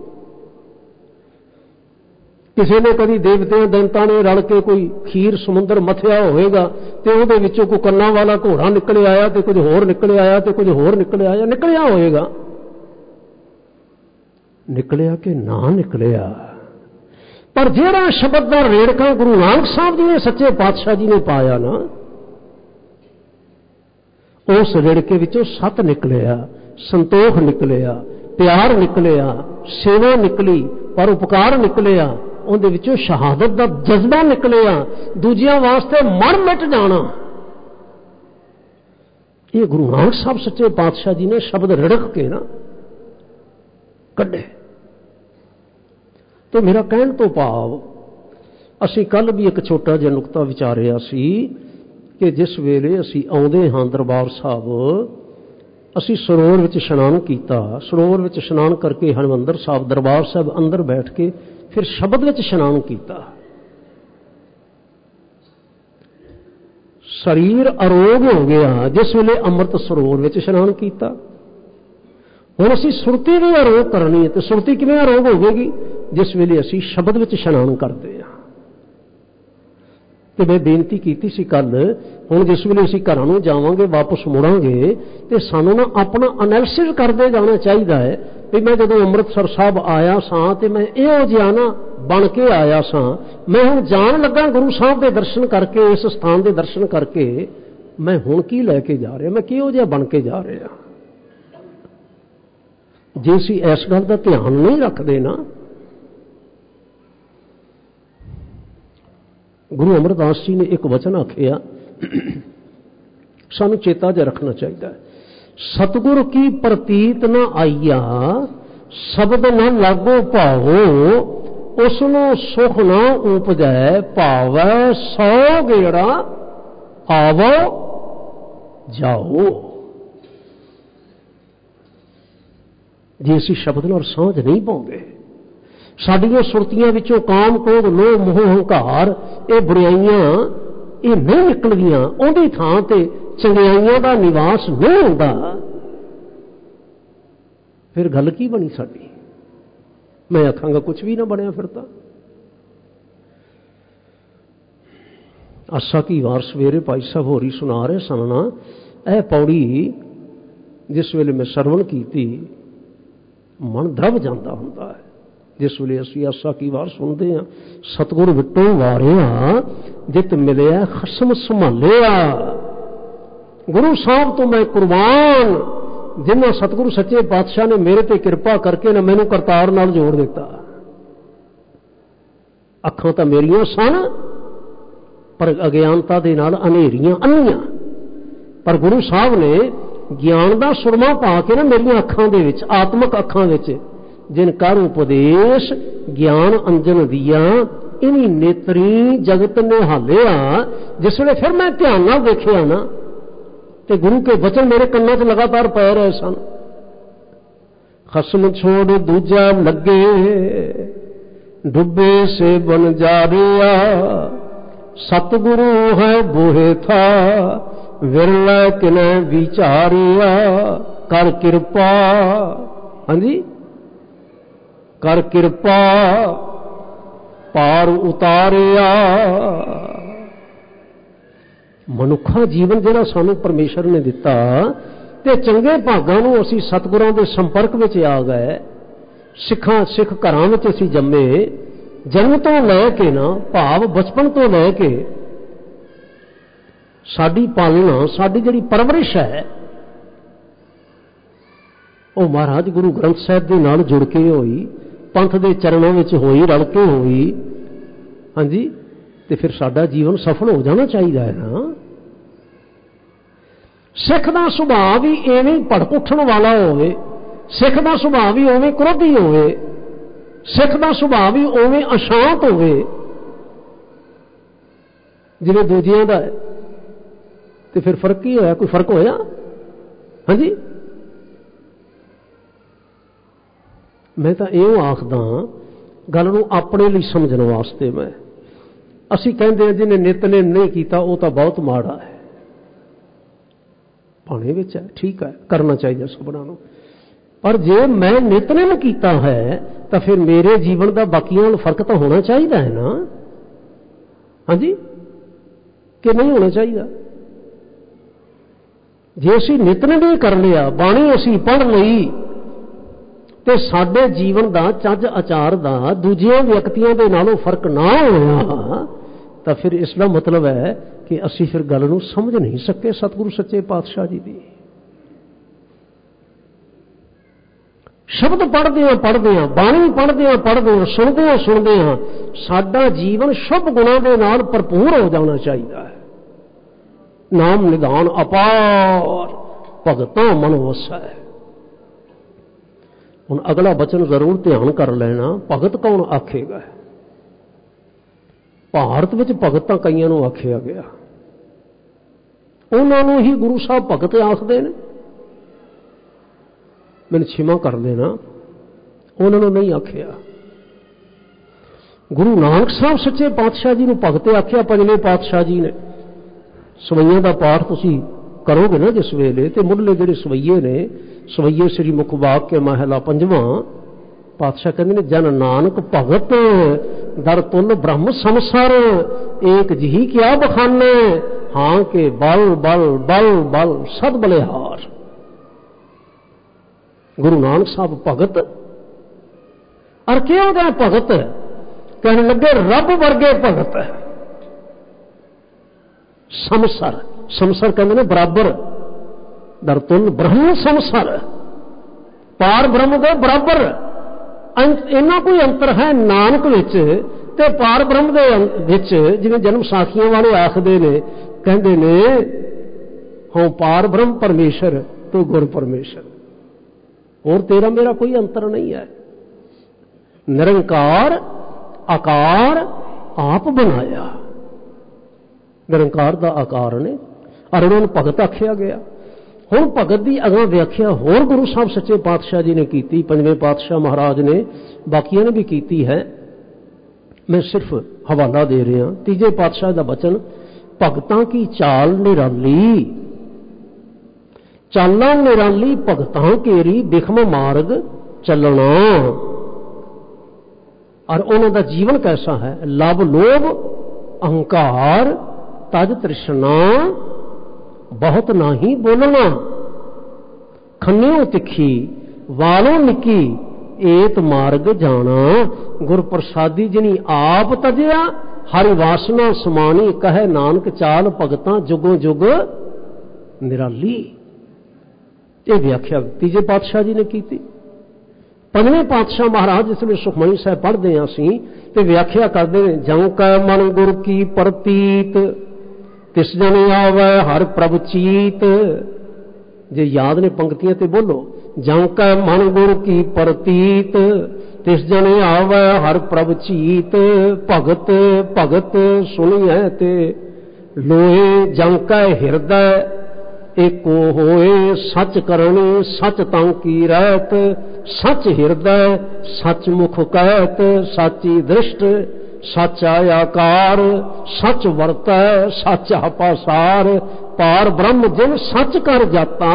B: किसी ने कभी देवतियों दैंतां ने रल के कोई खीर समुंदर मथिया होएगा तो उहदे विचों कोई कन्ना वाला घोड़ा निकले आया तो कुछ होर निकले आया तो कुछ होर निकले आया, निकलिया होएगा, निकलिया कि ना निकलिया। पर जेड़ा शब्द का रेड़का गुरु नानक साहब जी ने, सच्चे पातशाह जी ने पाया ना, उस रेड़के विचों सत निकलिया, संतोख निकलिया, प्यार निकलिया, सेवा निकली, परोपकार निकलिया, उहदे विचों शहादत का जज्बा निकलिया, दूजियां वास्ते मर मिट जाना। ये गुरु नानक साहब सच्चे पातशाह जी ने शब्द रिड़क के ना कढ़े। तो मेरा कहण तो भाव, असी कल भी एक छोटा जिहा नुकता विचारिया सी कि जिस वेले असी आउंदे हां दरबार साहब, असी सरोवर विच इशनान कीता, सरोवर विच इशनान करके हरमंदर साहब दरबार साहब अंदर बैठ के फिर शब्द विच इशनान कीता। शरीर अरोग हो गया जिस वेले अमृत सरोवर विच इशनान कीता। हुण असी सुरती भी अरोग करनी है, तो सुरती किवें अरोग होगी? जिस वेले असी शब्द विच इशनान करते हैं। तो मैं बेनती की सी कल, हुण जिस वेले असी घरां नूं जावांगे, वापस मुड़ांगे, तो सानूं ना अपना एनालिसिस करते जाना चाहिए है भी मैं जदों अमृतसर साहब आया सां ते मैं इहो जिहा ना बन के आया सां, मैं हुण जान लगा गुरु साहब के दर्शन करके, इस स्थान के दर्शन करके मैं हुण की लैके जा रहा, मैं किहो जिहा बन के जा रहा। जे असीं इस गल का ध्यान नहीं रखते ना, गुरु अमरदास जी ने एक वचन आखिया, सानू चेता च रखना चाहिए, सतगुर की प्रतीत न आईया, शब्द न लागो भावो, उसनो सुख न उपजै, भावै सौ गेड़ा आवो जाओ। जे असीं शब्द नाल सांझ नहीं पाउंदे, साडियां सुरतियां विचों काम क्रोध लोभ मोह हंकार ये बुराइयां ये नहीं निकलदियां, उहदी थां ते चंगियाइयां दा निवास नहीं हुंदा, फिर गल की बनी साडी? मैं आखांगा कुछ भी ना बनिया फिर तां। आसा की वार सवेरे भाई साहब होरी सुना रहे सन ना, यह पौड़ी जिस वेले मैं सरवण कीती मन द्रव जाता हुंदा है। जिस वेले असीं आसा की वार सुनते हैं, सतगुर विटों वारिया जित मिलिया खसम संभालिया, गुरु साहब तो मैं कुर्बान, जिन्ना सतगुरु सच्चे पातशाह ने मेरे ते कृपा करके ना मैनू करतार नाल जोड़ दिता। अखां तां मेरियां सन पर अज्ञानता दे नाल अनेरियां अन्नियां, पर गुरु साहब ने ज्ञान का सुरमा पा के ना मेरियां अखां दे विच, आत्मक अखां विच, जिन कर उपदेश ज्ञान अंजन दिया, इन्हीं नेत्री जगत ने हालिया। जिस वे फिर मैं ध्यान नाल देखिया ना, ते गुरु के वचन मेरे कन्नां च लगातार पै रहे सन, खसम छोड़ दूजा लगे, डुबे से बन जा रिया, सतगुरु है बोहे था, विरला किने विचारिया कर कृपा। हाँ जी, कर कृपा पार उतारिया। मनुखा जीवन जिहड़ा सानू परमेश्वर ने दिता ते चंगे भागां नूं असीं सतगुरां दे संपर्क विच आ गए। सिखां सिख घरां विच असीं जम्मे। जन्म तो लैके ना भाव बचपन तो लैके साडी पालना साडी जिहड़ी परवरिश है वो महाराज गुरु ग्रंथ साहिब दे नाल जुड़ के होई, पंथ दे चरणों विच होई, रल के होई। हाँ जी, ते फिर साडा जीवन सफल हो जाना चाहिए है ना। सिख दा सुभाव भी एवें भड़क उठण वाला होवे, सिख दा सुभाव भी उवें क्रोधी होवे, सिख दा सुभाव भी उवें अशांत होवे जिवें दूजियां दा है। ते फिर फर्क की होया? कोई फर्क होया? हाँ जी, मैं तो इहो आखदा गल नूं अपने लिए समझण वास्ते। मैं असीं कहंदे हां जिन्हें नितनेम नहीं कीता वो तो बहुत माड़ा है। भाणे विच है, ठीक है, करना चाहिए सबनां नूं। पर जे मैं नितनेम कीता है तो फिर मेरे जीवन का बाकियां नाल फर्क तो होना चाहिए है ना। हाँ जी, कि नहीं होना चाहिए? जे असीं नितनेम ही कर लिया, बाणी असीं पढ़ लई ते साडे जीवन का चज आचार का दूजियां व्यक्तियों के नालों फर्क ना होया तो फिर इसका मतलब है कि असीं फिर गल नूं समझ नहीं सके सतगुरु सच्चे पातशाह जी की। शब्द पढ़ते हैं पढ़ते हैं, बाणी पढ़ते हैं पढ़ते हैं, सुनते हैं सुनते हैं, साडा जीवन शुभ गुणों के नाल भरपूर हो जाना चाहिए है। नाम निधान अपार भगतां मन वसै। हुण अगला वचन जरूर ध्यान कर लेना। भगत कौन आखेगा? भारत विच भगतां कईयां नूं आखिया गया, उन्हां नूं ही गुरु साहब भगत आखदे ने। मैनूं क्षमा कर देना, उन्हां नूं नहीं आखिया। गुरु नानक साहब सच्चे पातशाह जी नूं भगत आखिया, पंजवें पातशाह जी ने। सवैयां दा पाठ तुसीं करोगे ना जिस वेले, ते मुढ़ले जिहड़े सवैये ने, सवैये श्री मुखबाग के महला पंजवां पातशाह कहते हैं, जन नानक भगत दर तुल ब्रह्म संसार, एक जिही क्या बखाने, हाँ के बल बल बल बल सद बलिहार। गुरु नानक साहब भगत और क्यों गए भगत? कहने लगे रब वर्गे भगत है। समसर, समसर कहते हैं बराबर, दर तुल ब्रह्म संसार, पार ब्रह्म के बराबर। इन्ना कोई अंतर है नानक विच ते पार ब्रह्म दे विच? जिवें जन्म साखियां वाले आखदे ने, कहंदे ने हों पार ब्रह्म परमेश्वर तो गुर परमेश्वर, और तेरा मेरा कोई अंतर नहीं है। निरंकार आकार आप बनाया, निरंकार दा आकार ने, और उन्होंने भगत आख्या गया। हुण भगत की अगां व्याख्या होर गुरु साहब सच्चे पातशाह जी ने की, पंजवें पातशाह महाराज ने, बाकियां ने भी की है। मैं सिर्फ हवाला दे रहा। तीजे पातशाह का वचन, भगतां की चाल निराली, चाला निराली भगतां केरी बिखम मार्ग चलना। और उन्हों जीवन कैसा है? लव लोभ अहंकार तज तृष्णा बहुत नाही बोलना, खन्नियों तिखी वालों निकी एत मार्ग जाना। गुर प्रसादी जिनी आप तजया हरि वासना समानी, कहे नानक चाल भगतां जुगों जुग निराली। ये व्याख्या तीजे पातशाह जी ने की थी। पंजवें पातशाह महाराज जिसमें सुखमणी साहब पढ़ते हैं असीं ते व्याख्या करते हैं, जं कै मन गुर की प्रतीत तिस जन आवे हर प्रभ चीत। जे याद ने पंक्तियां ते बोलो, जं कै मन गुर की प्रतीत तिस जन आवे हर प्रभ चीत। भगत भगत सुनिए ते लोए, जं कै हृदय एको होए सच करनी सच तां की रहत। सच हृदय सच मुख कहत, साची दृष्ट सच आकार सच वरतै सच आपा सार पार ब्रह्म जिन सच कर जाता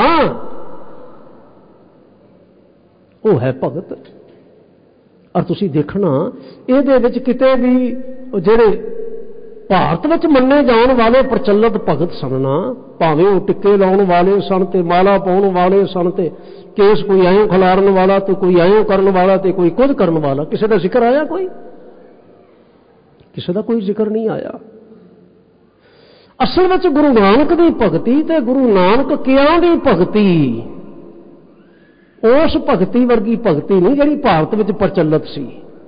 B: वो है भगत। और तुसी देखना इहदे विच किते भी जिहड़े भारत विच मन्ने जाण वाले प्रचलित भगत सनना भावें वो टिक्के लाउण वाले सन ते माला पाउण वाले सन ते केस कोई ऐं खिलारन वाला तो कोई ऐं करन वाला तो कोई कुछ करन वाला, किसी का जिक्र आया? कोई किसी का कोई जिक्र नहीं आया। असल में गुरु नानक की भगती ते गुरु नानक कियां दी भगती उस भगती वर्गी भगती नहीं जिहड़ी भारत में प्रचलित सी।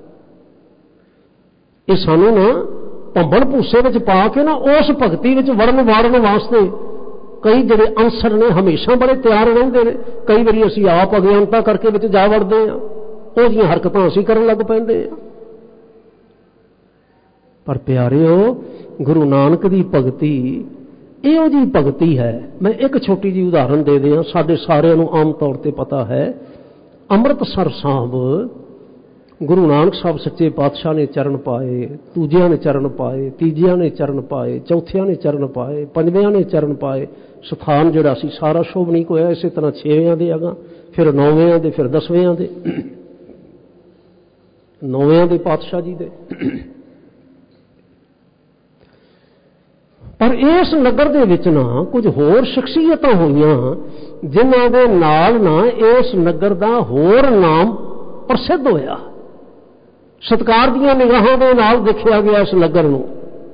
B: ये सानू ना भंबल भूसे में पा के ना उस भगती में वड़न वाड़न वास्ते कई जिहड़े अंसर ने हमेशा बड़े तैयार रहंदे ने। कई बारी असीं आप अज्ञानता करके विच जा वड़दे हां, उह जिहियां हरकतां असीं करन लग पैंदे हां। पर प्यारिओ गुरु नानक की भगती इहो जी भगती है। मैं एक छोटी जी उदाहरण दे दियां, साडे सारिआं नूं आम तौर ते पता है। अमृतसर साहब गुरु नानक साहब सच्चे पातशाह ने चरण पाए, दूजिया ने चरण पाए, तीजिया ने चरण पाए, चौथिया ने चरण पाए, पंजवियां ने चरण पाए। स्थान जिहड़ा सी सारा शोभनीक होया। इसे तरह छेवियां दे अगां, फिर नौवियां दे, फिर दसवियां दे, नौवियां दे पातशाह जी दे। पर इस नगर दे विच ना कुछ होर शख्सियतां होईयां जिन्हां दे नाल ना इस नगर दा होर नाम प्रसिद्ध होया। सत्कार दीआं निगाहां दे नाल देखिया गया इस नगर नूं।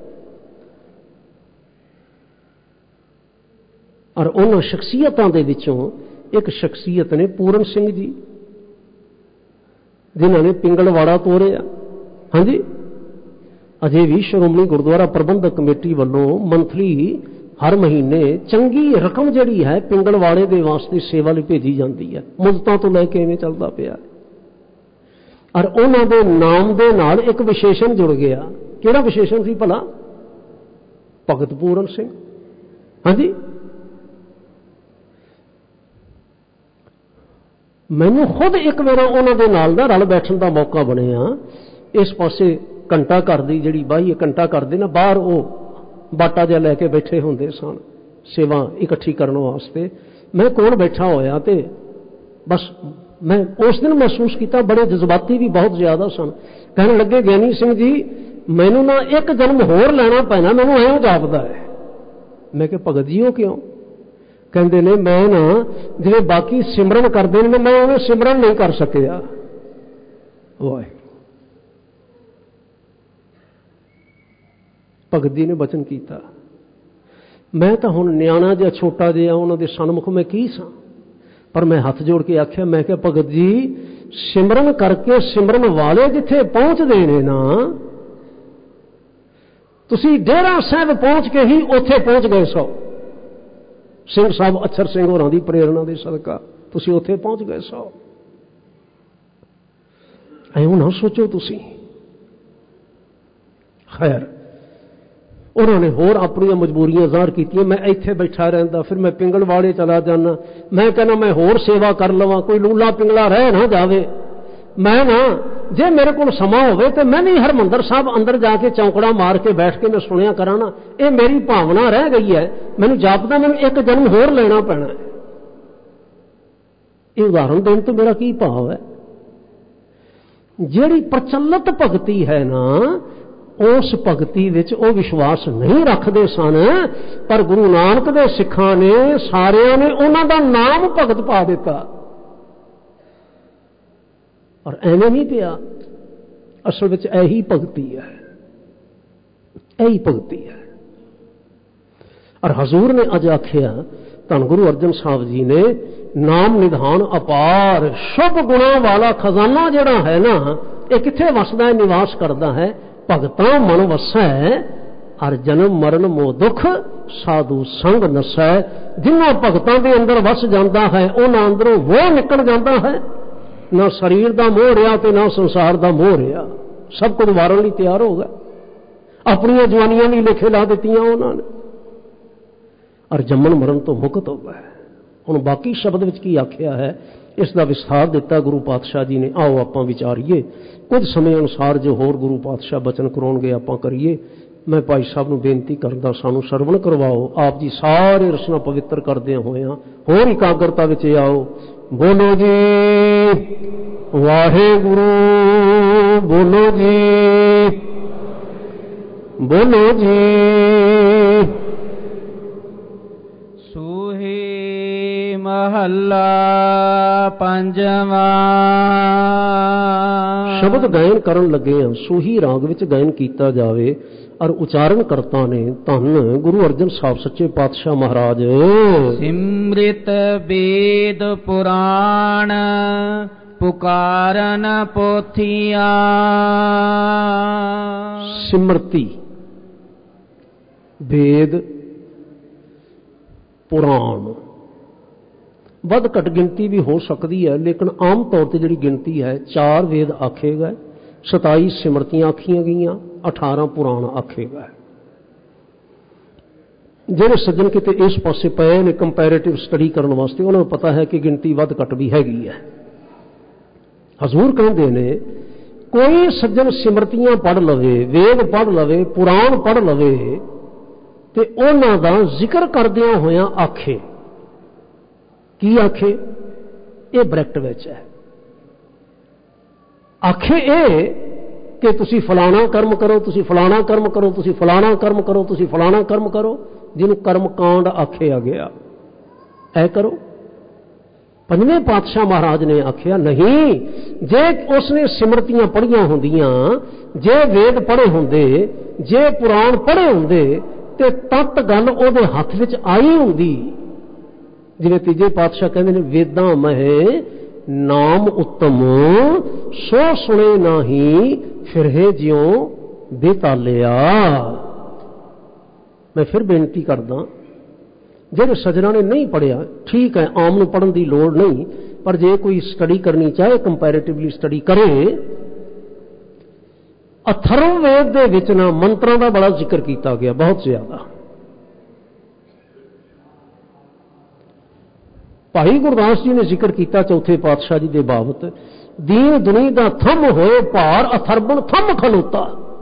B: और उन्हां शख्सियतां दे विचों एक शख्सियत ने पूरन सिंह जी जिन्हां ने पिंगलवाड़ा तोड़िया। हाँ जी, अजे भी श्रोमणी गुरुद्वारा प्रबंधक कमेटी वालों मंथली हर महीने चंगी रकम जिहड़ी है पिंगलवाड़े दे वास्ते सेवा लई भेजी जाती है। मुद्दतां तो लैके इवें चलदा पिया। और उन्हां दे नाम दे नाल एक विशेषण जुड़ गया। किहड़ा विशेषण सी भला? भगत पूरन सिंह। हाँ जी, मैनूं खुद एक बार उन्हां दे नाल दा रल बैठण दा मौका बनिया। इस पासे घंटा घर दी जिहड़ी बाही घंटा घर दे ना बाहर वो बाटा जिहा लैके बैठे होंदे सन सेवा इकट्ठी करने वास्ते। मैं कोल बैठा होया ते बस मैं उस दिन महसूस किया, बड़े जज्बाती भी बहुत ज्यादा सन। कहने लगे ज्ञानी सिंह जी मैनू ना एक जन्म होर लेना पैना, मैनू ऐं जापदा है। मैं कि भगत जी वो क्यों? कहते ने मैं ना जिवें बाकी सिमरन करते हैं मैं उन्हें सिमरन नहीं कर सकिया। वाह, भगत जी ने बचन किया मैं तो हुण न्याणा जिहा छोटा जिहा उन्हां दे सन्मुख मैं की सां। पर मैं हथ जोड़ के आख्या, मैं क्या भगत जी सिमरन करके सिमरन वाले जिथे पहुंचते ने ना तुसी डेरा साहब पहुंच के ही उथे पहुंच गए सो। सिंह साहब अक्षर सिंह होरां दी प्रेरणा दे सदका तुसी उथे पहुंच गए सो। ऐं ना सोचो तुसी। खैर उन्होंने होर अपनी मजबूरियां ज़ाहिर की। मैं इत्थे बैठा रहता, फिर मैं पिंगलवाड़े चला जाना। मैं कहना मैं होर सेवा कर लवां, कोई लूला पिंगला रह ना जावे। मैं ना जे मेरे को समा होवे तो मैं भी हरमंदर साहब अंदर जाके चौंकड़ा मार के बैठ के मैं सुनिया करा ना। ये मेरी भावना रह गई है। मैनू जापदा मैनू एक जन्म होर लेना पैना। ये उदाहरण देने तो मेरा की भाव है? जिहड़ी प्रचलित भगती है ना उस भगती विच वो विश्वास नहीं रखते सन। पर गुरु नानक दे सिखां ने सारियां ने उन्हां दा नाम भगत पा दिता। और एवें नहीं पिया, असल विच यही भगती है, यही भगती है। और हजूर ने अज आखिया धन गुरु अर्जन साहब जी ने नाम निधान अपार शुभ गुणों वाला खजाना जिहड़ा है ना ये किथे वसदा है, निवास करता है। भगतां मन वसै और जन्म मरण मोह दुख साधु संग नसै। जिन्हों भगतां के अंदर वस जाता है उन्होंने अंदरों वो निकल जाता है। ना शरीर का मोह रहा तो ना संसार का मोह रहा। सब कुछ वारन लिए तैयार हो गया। अपनी जवानियां भी लिखे ला दी उन्होंने और जमन मरण तो मुक्त हो गए। ਹੁਣ ਬਾਕੀ ਸ਼ਬਦ ਵਿੱਚ ਕੀ ਆਖਿਆ ਹੈ, ਇਸ ਦਾ ਵਿਸਥਾਰ ਦਿੱਤਾ ਗੁਰੂ ਪਾਤਸ਼ਾਹ ਜੀ ਨੇ। ਆਓ ਆਪਾਂ ਵਿਚਾਰੀਏ, ਕੁਝ ਸਮੇਂ ਅਨੁਸਾਰ ਜੋ ਹੋਰ ਗੁਰੂ ਪਾਤਸ਼ਾਹ ਬਚਨ ਕਰਾਉਣਗੇ ਆਪਾਂ ਕਰੀਏ। ਮੈਂ ਭਾਈ ਸਾਹਿਬ ਨੂੰ ਬੇਨਤੀ ਕਰਦਾ, ਸਾਨੂੰ ਸਰਵਣ ਕਰਵਾਓ। ਆਪ ਜੀ ਸਾਰੇ ਰਸਨਾ ਪਵਿੱਤਰ ਕਰਦਿਆਂ ਹੋਇਆਂ ਹੋਰ ਇਕਾਗਰਤਾ ਵਿੱਚ ਆਓ। ਬੋਲੋ ਜੀ ਵਾਹਿਗੁਰੂ, ਬੋਲੋ ਜੀ, ਬੋਲੋ ਜੀ।
A: ਸੂਹੀ ਮਹੱਲਾ ਪੰਜਵਾਂ।
B: ਸ਼ਬਦ ਗਾਇਨ ਕਰਨ ਲੱਗੇ ਹਾਂ, ਸੂਹੀ ਰਾਗ ਵਿੱਚ ਗਾਇਨ ਕੀਤਾ ਜਾਵੇ। ਔਰ ਉਚਾਰਨ ਕਰਤਾ ਨੇ ਧੰਨ ਗੁਰੂ ਅਰਜਨ ਸਾਹਿਬ ਸੱਚੇ ਪਾਤਸ਼ਾਹ ਮਹਾਰਾਜ।
A: ਸਿਮ੍ਰਿਤ ਵੇਦ ਪੁਰਾਣ ਪੁਕਾਰਨ ਪੋਥੀਆਂ।
B: ਸਿਮਰਤੀ ਵੇਦ ਪੁਰਾਣ, ਵੱਧ ਘੱਟ ਗਿਣਤੀ ਵੀ ਹੋ ਸਕਦੀ ਹੈ, ਲੇਕਿਨ ਆਮ ਤੌਰ ਤੇ ਜਿਹੜੀ ਗਿਣਤੀ ਹੈ ਚਾਰ ਵੇਦ ਆਖੇ ਗਏ, ਸਤਾਈ ਸਿਮਰਤੀਆਂ ਆਖੀਆਂ ਗਈਆਂ, ਅਠਾਰਾਂ ਪੁਰਾਣ ਆਖੇ ਗਏ। ਜਿਹੜੇ ਸੱਜਣ ਕਿਤੇ ਇਸ ਪਾਸੇ ਪਏ ਨੇ ਕੰਪੈਰੇਟਿਵ ਸਟੱਡੀ ਕਰਨ ਵਾਸਤੇ, ਉਹਨਾਂ ਨੂੰ ਪਤਾ ਹੈ ਕਿ ਗਿਣਤੀ ਵੱਧ ਘੱਟ ਵੀ ਹੈਗੀ ਹੈ। ਹਜ਼ੂਰ ਕਹਿੰਦੇ ਨੇ ਕੋਈ ਸੱਜਣ ਸਿਮਰਤੀਆਂ ਪੜ੍ਹ ਲਵੇ, ਵੇਦ ਪੜ੍ਹ ਲਵੇ, ਪੁਰਾਣ ਪੜ੍ਹ ਲਵੇ ਤੇ ਉਹਨਾਂ ਦਾ ਜ਼ਿਕਰ ਕਰਦਿਆਂ ਹੋਇਆਂ ਆਖੇ। ਕੀ ਆਖੇ? ਇਹ ਬ੍ਰੈਕਟ ਵਿੱਚ ਹੈ। ਆਖੇ ਇਹ ਕਿ ਤੁਸੀਂ ਫਲਾਣਾ ਕਰਮ ਕਰੋ, ਤੁਸੀਂ ਫਲਾਣਾ ਕਰਮ ਕਰੋ, ਤੁਸੀਂ ਫਲਾਣਾ ਕਰਮ ਕਰੋ, ਤੁਸੀਂ ਫਲਾਣਾ ਕਰਮ ਕਰੋ, ਜਿਹਨੂੰ ਕਰਮ ਕਾਂਡ ਆਖਿਆ ਗਿਆ। ਐ ਕਰੋ। ਪੰਜਵੇਂ ਪਾਤਸ਼ਾਹ ਮਹਾਰਾਜ ਨੇ ਆਖਿਆ ਨਹੀਂ, ਜੇ ਉਸਨੇ ਸਿਮਰਤੀਆਂ ਪੜ੍ਹੀਆਂ ਹੁੰਦੀਆਂ, ਜੇ ਵੇਦ ਪੜ੍ਹੇ ਹੁੰਦੇ, ਜੇ ਪੁਰਾਣ ਪੜ੍ਹੇ ਹੁੰਦੇ ਤੇ ਤਤ ਗੱਲ ਉਹਦੇ ਹੱਥ ਵਿੱਚ ਆਈ ਹੁੰਦੀ। ਜਿਵੇਂ ਤੀਜੇ ਪਾਤਸ਼ਾਹ ਕਹਿੰਦੇ ਨੇ, ਵੇਦਾਂ ਮਹਿ ਨਾਮ ਉੱਤਮ ਸੋ ਸੁਣੇ ਨਾਹੀ ਫਿਰਹੇ ਜਿਉ ਬੇਤਾਲਿਆ। ਮੈਂ ਫਿਰ ਬੇਨਤੀ ਕਰਦਾ, ਜਿਹੜੇ ਸੱਜਣਾ ਨੇ ਨਹੀਂ ਪੜ੍ਹਿਆ, ਠੀਕ ਹੈ, ਆਮ ਨੂੰ ਪੜ੍ਹਨ ਦੀ ਲੋੜ ਨਹੀਂ, ਪਰ ਜੇ ਕੋਈ ਸਟੱਡੀ ਕਰਨੀ ਚਾਹੇ, ਕੰਪੈਰੇਟਿਵਲੀ ਸਟੱਡੀ ਕਰੇ। ਅਥਰਵ ਵੇਦ ਦੇ ਵਿੱਚ ਨਾ ਮੰਤਰਾਂ ਦਾ ਬੜਾ ਜ਼ਿਕਰ ਕੀਤਾ ਗਿਆ, ਬਹੁਤ ਜ਼ਿਆਦਾ। ਭਾਈ ਗੁਰਦਾਸ ਜੀ ਨੇ ਜ਼ਿਕਰ ਕੀਤਾ ਚੌਥੇ ਪਾਤਸ਼ਾਹ ਜੀ ਦੇ ਬਾਬਤ, ਦੀਨ ਦੁਨੀ ਦਾ ਥੰਮ ਹੋਏ ਭਾਰ ਅਥਰਬਣ ਥੰਮ ਖਲੋਤਾ।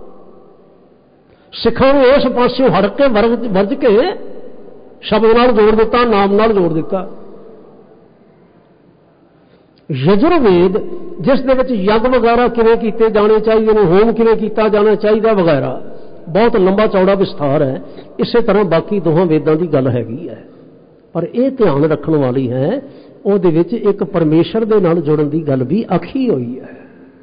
B: ਸਿੱਖਾਂ ਨੂੰ ਇਸ ਪਾਸਿਓਂ ਹੜ ਕੇ ਵਰਜ ਕੇ ਸ਼ਬਦ ਨਾਲ ਜੋੜ ਦਿੱਤਾ, ਨਾਮ ਨਾਲ ਜੋੜ ਦਿੱਤਾ। ਯਜੁਰਵੇਦ ਜਿਸ ਦੇ ਵਿੱਚ ਯੱਗ ਵਗੈਰਾ ਕਿਵੇਂ ਕੀਤੇ ਜਾਣੇ ਚਾਹੀਦੇ ਨੇ, ਹੋਮ ਕਿਵੇਂ ਕੀਤਾ ਜਾਣਾ ਚਾਹੀਦਾ ਵਗੈਰਾ, ਬਹੁਤ ਲੰਬਾ ਚੌੜਾ ਵਿਸਥਾਰ ਹੈ। ਇਸੇ ਤਰ੍ਹਾਂ ਬਾਕੀ ਦੋਹਾਂ ਵੇਦਾਂ ਦੀ ਗੱਲ ਹੈਗੀ ਹੈ, ਪਰ ਇਹ ਧਿਆਨ ਰੱਖਣ ਵਾਲੀ ਹੈ, ਉਹਦੇ ਵਿੱਚ ਇੱਕ ਪਰਮੇਸ਼ਰ ਦੇ ਨਾਲ ਜੁੜਨ ਦੀ ਗੱਲ ਵੀ ਆਖੀ ਹੋਈ ਹੈ,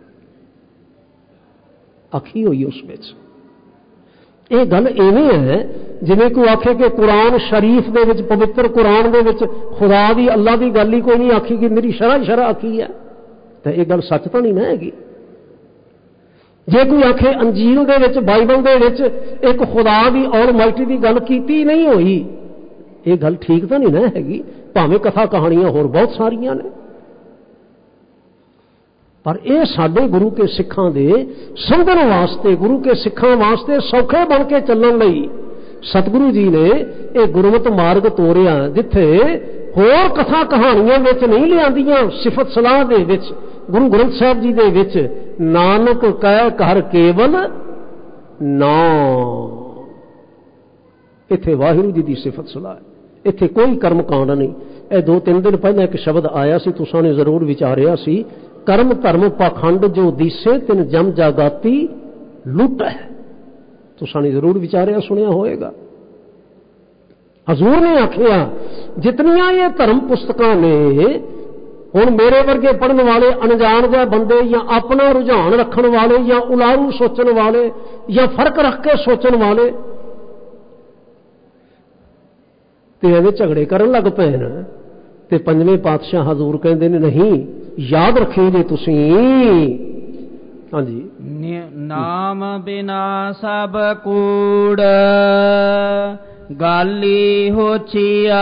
B: ਆਖੀ ਹੋਈ ਉਸ ਵਿੱਚ। ਇਹ ਗੱਲ ਐਵੇਂ ਹੈ ਜਿਵੇਂ ਕੋਈ ਆਖੇ ਕਿ ਕੁਰਾਨ ਸ਼ਰੀਫ ਦੇ ਵਿੱਚ, ਪਵਿੱਤਰ ਕੁਰਾਨ ਦੇ ਵਿੱਚ ਖੁਦਾ ਦੀ, ਅੱਲਾ ਦੀ ਗੱਲ ਹੀ ਕੋਈ ਨਹੀਂ ਆਖੀ, ਕਿ ਮੇਰੀ ਸ਼ਰ੍ਹਾ ਹੀ ਸ਼ਰ੍ਹਾ ਆਖੀ ਹੈ। ਤਾਂ ਇਹ ਗੱਲ ਸੱਚ ਤਾਂ ਨਹੀਂ ਨਾ ਹੈਗੀ। ਜੇ ਕੋਈ ਆਖੇ ਅੰਜੀਲ ਦੇ ਵਿੱਚ, ਬਾਈਬਲ ਦੇ ਵਿੱਚ ਇੱਕ ਖੁਦਾ ਦੀ ਆਲਮਾਈਟੀ ਦੀ ਗੱਲ ਕੀਤੀ ਨਹੀਂ ਹੋਈ, ਇਹ ਗੱਲ ਠੀਕ ਤਾਂ ਨਹੀਂ ਨਾ ਹੈਗੀ, ਭਾਵੇਂ ਕਥਾ ਕਹਾਣੀਆਂ ਹੋਰ ਬਹੁਤ ਸਾਰੀਆਂ ਨੇ। ਪਰ ਇਹ ਸਾਡੇ ਗੁਰੂ ਕੇ ਸਿੱਖਾਂ ਦੇ ਸਮਝਣ ਵਾਸਤੇ, ਗੁਰੂ ਕੇ ਸਿੱਖਾਂ ਵਾਸਤੇ ਸੌਖੇ ਬਣ ਕੇ ਚੱਲਣ ਲਈ ਸਤਿਗੁਰੂ ਜੀ ਨੇ ਇਹ ਗੁਰਮਤਿ ਮਾਰਗ ਤੋਰਿਆ, ਜਿੱਥੇ ਹੋਰ ਕਥਾ ਕਹਾਣੀਆਂ ਵਿੱਚ ਨਹੀਂ ਲਿਆਂਦੀਆਂ, ਸਿਫਤ ਸਲਾਹ ਦੇ ਵਿੱਚ, ਗੁਰੂ ਗ੍ਰੰਥ ਸਾਹਿਬ ਜੀ ਦੇ ਵਿੱਚ ਨਾਨਕ ਕਹਿ ਘਰ ਕੇਵਲ ਨਾਮ। ਇੱਥੇ ਵਾਹਿਗੁਰੂ ਜੀ ਦੀ ਸਿਫਤ ਸਲਾਹ ਹੈ, ਇੱਥੇ ਕੋਈ ਕਰਮ ਕਾਂਡ ਨਹੀਂ। ਇਹ ਦੋ ਤਿੰਨ ਦਿਨ ਪਹਿਲਾਂ ਇੱਕ ਸ਼ਬਦ ਆਇਆ ਸੀ, ਤੁਸਾਂ ਨੇ ਜ਼ਰੂਰ ਵਿਚਾਰਿਆ ਸੀ, ਕਰਮ ਧਰਮ ਪਾਖੰਡ ਜੋ ਦੀਸੇ ਤਿਨ ਜਮ ਜਾਗਾਤੀ ਲੁੱਟ ਹੈ। ਤੁਸਾਂ ਨੇ ਜ਼ਰੂਰ ਵਿਚਾਰਿਆ, ਸੁਣਿਆ ਹੋਏਗਾ। ਹਜ਼ੂਰ ਨੇ ਆਖਿਆ ਜਿਤਨੀਆਂ ਇਹ ਧਰਮ ਪੁਸਤਕਾਂ ਨੇ, ਹੁਣ ਮੇਰੇ ਵਰਗੇ ਪੜ੍ਹਨ ਵਾਲੇ ਅਣਜਾਣ ਜਿਹੇ ਬੰਦੇ, ਜਾਂ ਆਪਣਾ ਰੁਝਾਨ ਰੱਖਣ ਵਾਲੇ, ਜਾਂ ਉਲਾਰੂ ਸੋਚਣ ਵਾਲੇ, ਜਾਂ ਫਰਕ ਰੱਖ ਕੇ ਸੋਚਣ ਵਾਲੇ, ਤੇ ਐਵੇਂ ਝਗੜੇ ਕਰਨ ਲੱਗ ਪਏ ਨੇ। ਤੇ ਪੰਜਵੇਂ ਪਾਤਸ਼ਾਹ ਹਜ਼ੂਰ ਕਹਿੰਦੇ ਨੇ ਨਹੀਂ, ਯਾਦ ਰੱਖਿਓ ਜੇ ਤੁਸੀਂ। ਹਾਂਜੀ,
A: ਨਾਮ ਬਿਨਾ ਸਭ ਕੂੜ ਗਾਲੀ ਹੋਚੀਆ।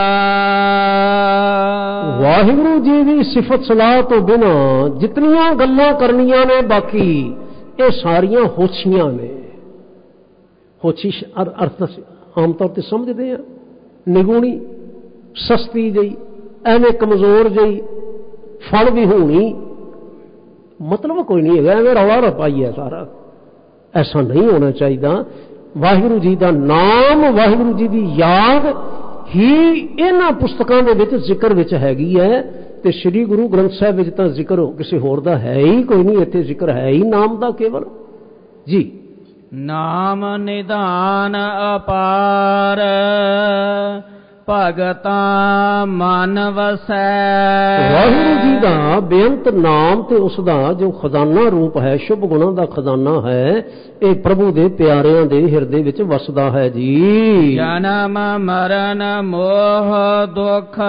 B: ਵਾਹਿਗੁਰੂ ਜੀ ਦੀ ਸਿਫਤ ਸਲਾਹ ਤੋਂ ਬਿਨਾ ਜਿਤਨੀਆਂ ਗੱਲਾਂ ਕਰਨੀਆਂ ਨੇ ਬਾਕੀ, ਇਹ ਸਾਰੀਆਂ ਹੋਛੀਆਂ ਨੇ। ਹੋਛੀ ਅਰਥ ਆਮ ਤੌਰ ਤੇ ਸਮਝਦੇ ਆ, ਨਿਗੂਣੀ, ਸਸਤੀ ਜਿਹੀ, ਐਵੇਂ ਕਮਜ਼ੋਰ ਜਿਹੀ ਫਲ ਵਿਹੂਣੀ, ਮਤਲਬ ਕੋਈ ਨਹੀਂ ਹੈਗਾ, ਐਵੇਂ ਰੌਲਾ ਰੱਪਾ ਹੀ ਹੈ ਸਾਰਾ। ਐਸਾ ਨਹੀਂ ਹੋਣਾ ਚਾਹੀਦਾ। ਵਾਹਿਗੁਰੂ ਜੀ ਦਾ ਨਾਮ, ਵਾਹਿਗੁਰੂ ਜੀ ਦੀ ਯਾਦ ਹੀ ਇਹਨਾਂ ਪੁਸਤਕਾਂ ਦੇ ਵਿੱਚ ਜ਼ਿਕਰ ਵਿੱਚ ਹੈਗੀ ਹੈ। ਤੇ ਸ੍ਰੀ ਗੁਰੂ ਗ੍ਰੰਥ ਸਾਹਿਬ ਵਿੱਚ ਤਾਂ ਜ਼ਿਕਰ ਕਿਸੇ ਹੋਰ ਦਾ ਹੈ ਹੀ ਕੋਈ ਨਹੀਂ, ਇੱਥੇ ਜ਼ਿਕਰ ਹੈ ਹੀ ਨਾਮ ਦਾ ਕੇਵਲ ਜੀ।
A: ਨਾਮ ਨਿਧਾਨ ਅਪਾਰ ਭਗਤਾਂ ਮਨ ਵਸੈ।
B: ਵਾਹਿਗੁਰੂ ਜੀ ਦਾ ਬੇਅੰਤ ਨਾਮ ਤੇ ਉਸ ਦਾ ਜੋ ਖਜ਼ਾਨਾ ਰੂਪ ਹੈ, ਸ਼ੁਭ ਗੁਣਾਂ ਦਾ ਖਜ਼ਾਨਾ ਹੈ, ਇਹ ਪ੍ਰਭੂ ਦੇ ਪਿਆਰਿਆਂ ਦੇ ਹਿਰਦੇ ਵਿੱਚ ਵਸਦਾ ਹੈ ਜੀ।
A: ਜਨਮ ਮਰਨ ਮੋਹ ਦੁਖ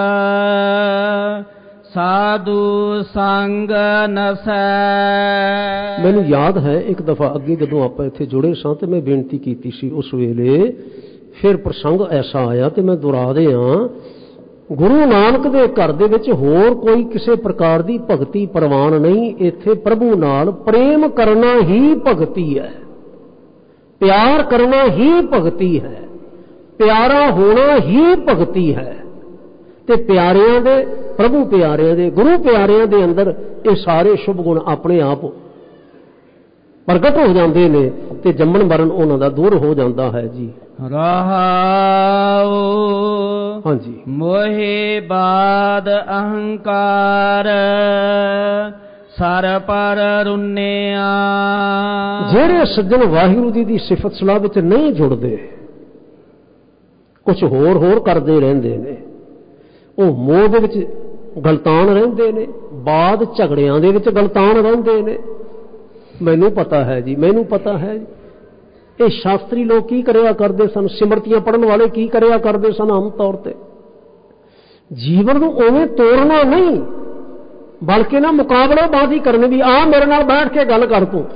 A: ਸਾਧੂ ਸੰਗ ਨਸੈ।
B: ਮੈਨੂੰ ਯਾਦ ਹੈ ਇੱਕ ਦਫਾ ਅੱਗੇ ਜਦੋਂ ਆਪਾਂ ਇੱਥੇ ਜੁੜੇ ਸਾਂ ਤੇ ਮੈਂ ਬੇਨਤੀ ਕੀਤੀ ਸੀ ਉਸ ਵੇਲੇ, ਫਿਰ ਪ੍ਰਸੰਗ ਐਸਾ ਆਇਆ ਤੇ ਮੈਂ ਦੁਹਰਾ ਦਿਆਂ, ਗੁਰੂ ਨਾਨਕ ਦੇ ਘਰ ਦੇ ਵਿੱਚ ਹੋਰ ਕੋਈ ਕਿਸੇ ਪ੍ਰਕਾਰ ਦੀ ਭਗਤੀ ਪ੍ਰਵਾਨ ਨਹੀਂ। ਇੱਥੇ ਪ੍ਰਭੂ ਨਾਲ ਪ੍ਰੇਮ ਕਰਨਾ ਹੀ ਭਗਤੀ ਹੈ, ਪਿਆਰ ਕਰਨਾ ਹੀ ਭਗਤੀ ਹੈ, ਪਿਆਰਾ ਹੋਣਾ ਹੀ ਭਗਤੀ ਹੈ। ਤੇ ਪਿਆਰਿਆਂ ਦੇ, ਪ੍ਰਭੂ ਪਿਆਰਿਆਂ ਦੇ, ਗੁਰੂ ਪਿਆਰਿਆਂ ਦੇ ਅੰਦਰ ਇਹ ਸਾਰੇ ਸ਼ੁਭ ਗੁਣ ਆਪਣੇ ਆਪ ਪ੍ਰਗਟ ਹੋ ਜਾਂਦੇ ਨੇ ਤੇ ਜੰਮਣ ਮਰਨ ਉਹਨਾਂ ਦਾ ਦੂਰ ਹੋ ਜਾਂਦਾ ਹੈ ਜੀ।
A: ਰਹਾਉ
B: ਹਾਂਜੀ।
A: ਮੋਹਿ ਬਾਦ ਅਹੰਕਾਰ ਸਰ ਪਰ ਰੁੰਨਿਆ।
B: ਜਿਹੜੇ ਸੱਜਣ ਵਾਹਿਗੁਰੂ ਜੀ ਦੀ ਸਿਫਤ ਸਲਾਹ ਵਿੱਚ ਨਹੀਂ ਜੁੜਦੇ, ਕੁਝ ਹੋਰ ਹੋਰ ਕਰਦੇ ਰਹਿੰਦੇ ਨੇ, ਉਹ ਮੋਹ ਦੇ ਵਿੱਚ ਗਲਤਾਨ ਰਹਿੰਦੇ ਨੇ, ਬਾਦ ਝਗੜਿਆਂ ਦੇ ਵਿੱਚ ਗਲਤਾਨ ਰਹਿੰਦੇ ਨੇ। ਮੈਨੂੰ ਪਤਾ ਹੈ ਜੀ, ਮੈਨੂੰ ਪਤਾ ਹੈ ਜੀ। ਇਹ ਸ਼ਾਸਤਰੀ ਲੋਕ ਕੀ ਕਰਿਆ ਕਰਦੇ ਸਨ, ਸਿਮਰਤੀਆਂ ਪੜ੍ਹਨ ਵਾਲੇ ਕੀ ਕਰਿਆ ਕਰਦੇ ਸਨ, ਆਮ ਤੌਰ ਤੇ ਜੀਵਨ ਨੂੰ ਉਵੇਂ ਤੋੜਨਾ ਨਹੀਂ, ਬਲਕਿ ਨਾ ਮੁਕਾਬਲੇਬਾਜ਼ੀ ਕਰਨੀ ਵੀ ਆ ਮੇਰੇ ਨਾਲ ਬੈਠ ਕੇ ਗੱਲ ਕਰ, ਤੂੰ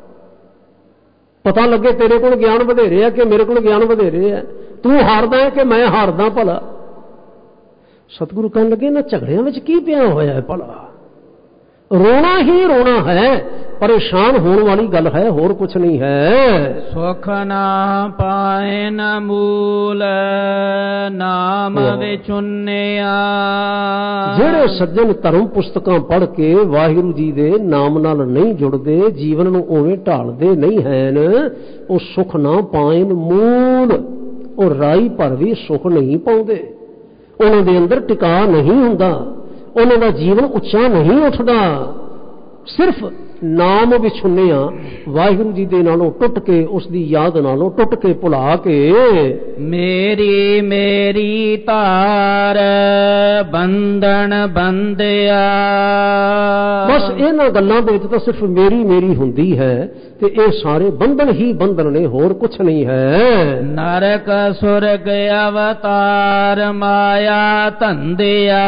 B: ਪਤਾ ਲੱਗੇ ਤੇਰੇ ਕੋਲ ਗਿਆਨ ਵਧੇਰੇ ਹੈ ਕਿ ਮੇਰੇ ਕੋਲ ਗਿਆਨ ਵਧੇਰੇ ਹੈ, ਤੂੰ ਹਾਰਦਾ ਹੈ ਕਿ ਮੈਂ ਹਾਰਦਾ ਭਲਾ। ਸਤਿਗੁਰੂ ਕਹਿਣ ਲੱਗੇ ਨਾ ਝਗੜਿਆਂ ਵਿੱਚ ਕੀ ਪਿਆ ਹੋਇਆ ਹੈ ਭਲਾ, ਰੋਣਾ ਹੀ ਰੋਣਾ ਹੈ, ਪਰੇਸ਼ਾਨ ਹੋਣ ਵਾਲੀ ਗੱਲ ਹੈ, ਹੋਰ ਕੁਛ ਨਹੀਂ ਹੈ।
A: ਸੁਖ ਨਾ ਪਾਏ ਨ ਮੂਲ ਨਾਮ ਵਿਚੁੰਨਿਆ।
B: ਜਿਹੜੇ ਸੱਜਣ ਧਰਮ ਪੁਸਤਕਾਂ ਪੜ੍ਹ ਕੇ ਵਾਹਿਗੁਰੂ ਜੀ ਦੇ ਨਾਮ ਨਾਲ ਨਹੀਂ ਜੁੜਦੇ, ਜੀਵਨ ਨੂੰ ਉਵੇਂ ਢਾਲਦੇ ਨਹੀਂ ਹਨ, ਉਹ ਸੁਖ ਨਾ ਪਾਏਨ ਮੂਲ, ਉਹ ਰਾਈ ਭਰ ਵੀ ਸੁਖ ਨਹੀਂ ਪਾਉਂਦੇ, ਉਹਨਾਂ ਦੇ ਅੰਦਰ ਟਿਕਾ ਨਹੀਂ ਹੁੰਦਾ, ਉਹਨਾਂ ਦਾ ਜੀਵਨ ਉੱਚਾ ਨਹੀਂ ਉੱਠਦਾ। ਸਿਰਫ ਨਾਮ ਵਿਛੁੰਨਿਆ, ਵਾਹਿਗੁਰੂ ਜੀ ਦੇ ਨਾਲੋਂ ਟੁੱਟ ਕੇ, ਉਸ ਦੀ ਯਾਦ ਨਾਲੋਂ ਟੁੱਟ ਕੇ, ਭੁਲਾ ਕੇ
A: ਮੇਰੀ ਮੇਰੀ ਧਾਰ ਬੰਧਨ ਬੰਧਿਆ।
B: ਬਸ ਇਹਨਾਂ ਗੱਲਾਂ ਦੇ ਵਿੱਚ ਤਾਂ ਸਿਰਫ ਮੇਰੀ ਮੇਰੀ ਹੁੰਦੀ ਹੈ ਤੇ ਇਹ ਸਾਰੇ ਬੰਧਨ ਹੀ ਬੰਧਨ ਨੇ, ਹੋਰ ਕੁਛ ਨਹੀਂ ਹੈ।
A: ਨਰਕ ਸੁਰਗ ਅਵਤਾਰ ਮਾਇਆ ਧੰਦਿਆ।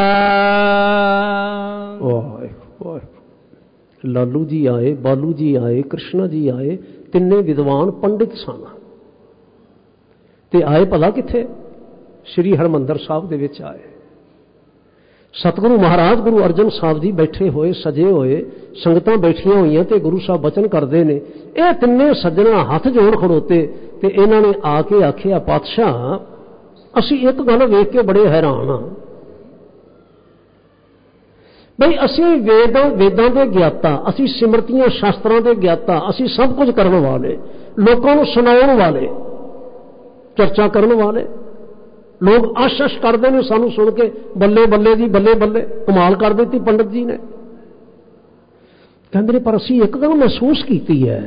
B: ਵਾਹਿਗੁਰੂ ਵਾਹਿਗੁਰੂ। ਲਾਲੂ ਜੀ ਆਏ, ਬਾਲੂ ਜੀ ਆਏ, ਕ੍ਰਿਸ਼ਨਾ ਜੀ ਆਏ, ਤਿੰਨੇ ਵਿਦਵਾਨ ਪੰਡਿਤ ਸਨ ਤੇ ਆਏ ਭਲਾ ਕਿੱਥੇ, ਸ੍ਰੀ ਹਰਿਮੰਦਰ ਸਾਹਿਬ ਦੇ ਵਿੱਚ ਆਏ। ਸਤਿਗੁਰੂ ਮਹਾਰਾਜ ਗੁਰੂ ਅਰਜਨ ਸਾਹਿਬ ਜੀ ਬੈਠੇ ਹੋਏ, ਸਜੇ ਹੋਏ, ਸੰਗਤਾਂ ਬੈਠੀਆਂ ਹੋਈਆਂ ਤੇ ਗੁਰੂ ਸਾਹਿਬ ਬਚਨ ਕਰਦੇ ਨੇ। ਇਹ ਤਿੰਨੇ ਸੱਜਣਾ ਹੱਥ ਜੋੜ ਖੜੋਤੇ ਤੇ ਇਹਨਾਂ ਨੇ ਆ ਕੇ ਆਖਿਆ, ਪਾਤਸ਼ਾਹ ਅਸੀਂ ਇੱਕ ਗੱਲ ਵੇਖ ਕੇ ਬੜੇ ਹੈਰਾਨ ਹਾਂ ਬਈ, ਅਸੀਂ ਵੇਦਾਂ ਵੇਦਾਂ ਦੇ ਗਿਆਤਾ, ਅਸੀਂ ਸਿਮਰਤੀਆਂ ਸ਼ਾਸਤਰਾਂ ਦੇ ਗਿਆਤਾ, ਅਸੀਂ ਸਭ ਕੁਝ ਕਰਨ ਵਾਲੇ, ਲੋਕਾਂ ਨੂੰ ਸੁਣਾਉਣ ਵਾਲੇ, ਚਰਚਾ ਕਰਨ ਵਾਲੇ। ਲੋਕ ਆਸ਼ਸ਼ ਕਰਦੇ ਨੇ ਸਾਨੂੰ ਸੁਣ ਕੇ, ਬੱਲੇ ਬੱਲੇ ਜੀ, ਬੱਲੇ ਬੱਲੇ, ਕਮਾਲ ਕਰ ਦਿੱਤੀ ਪੰਡਤ ਜੀ ਨੇ। ਕਹਿੰਦੇ ਨੇ ਪਰ ਅਸੀਂ ਇੱਕ ਗੱਲ ਮਹਿਸੂਸ ਕੀਤੀ ਹੈ,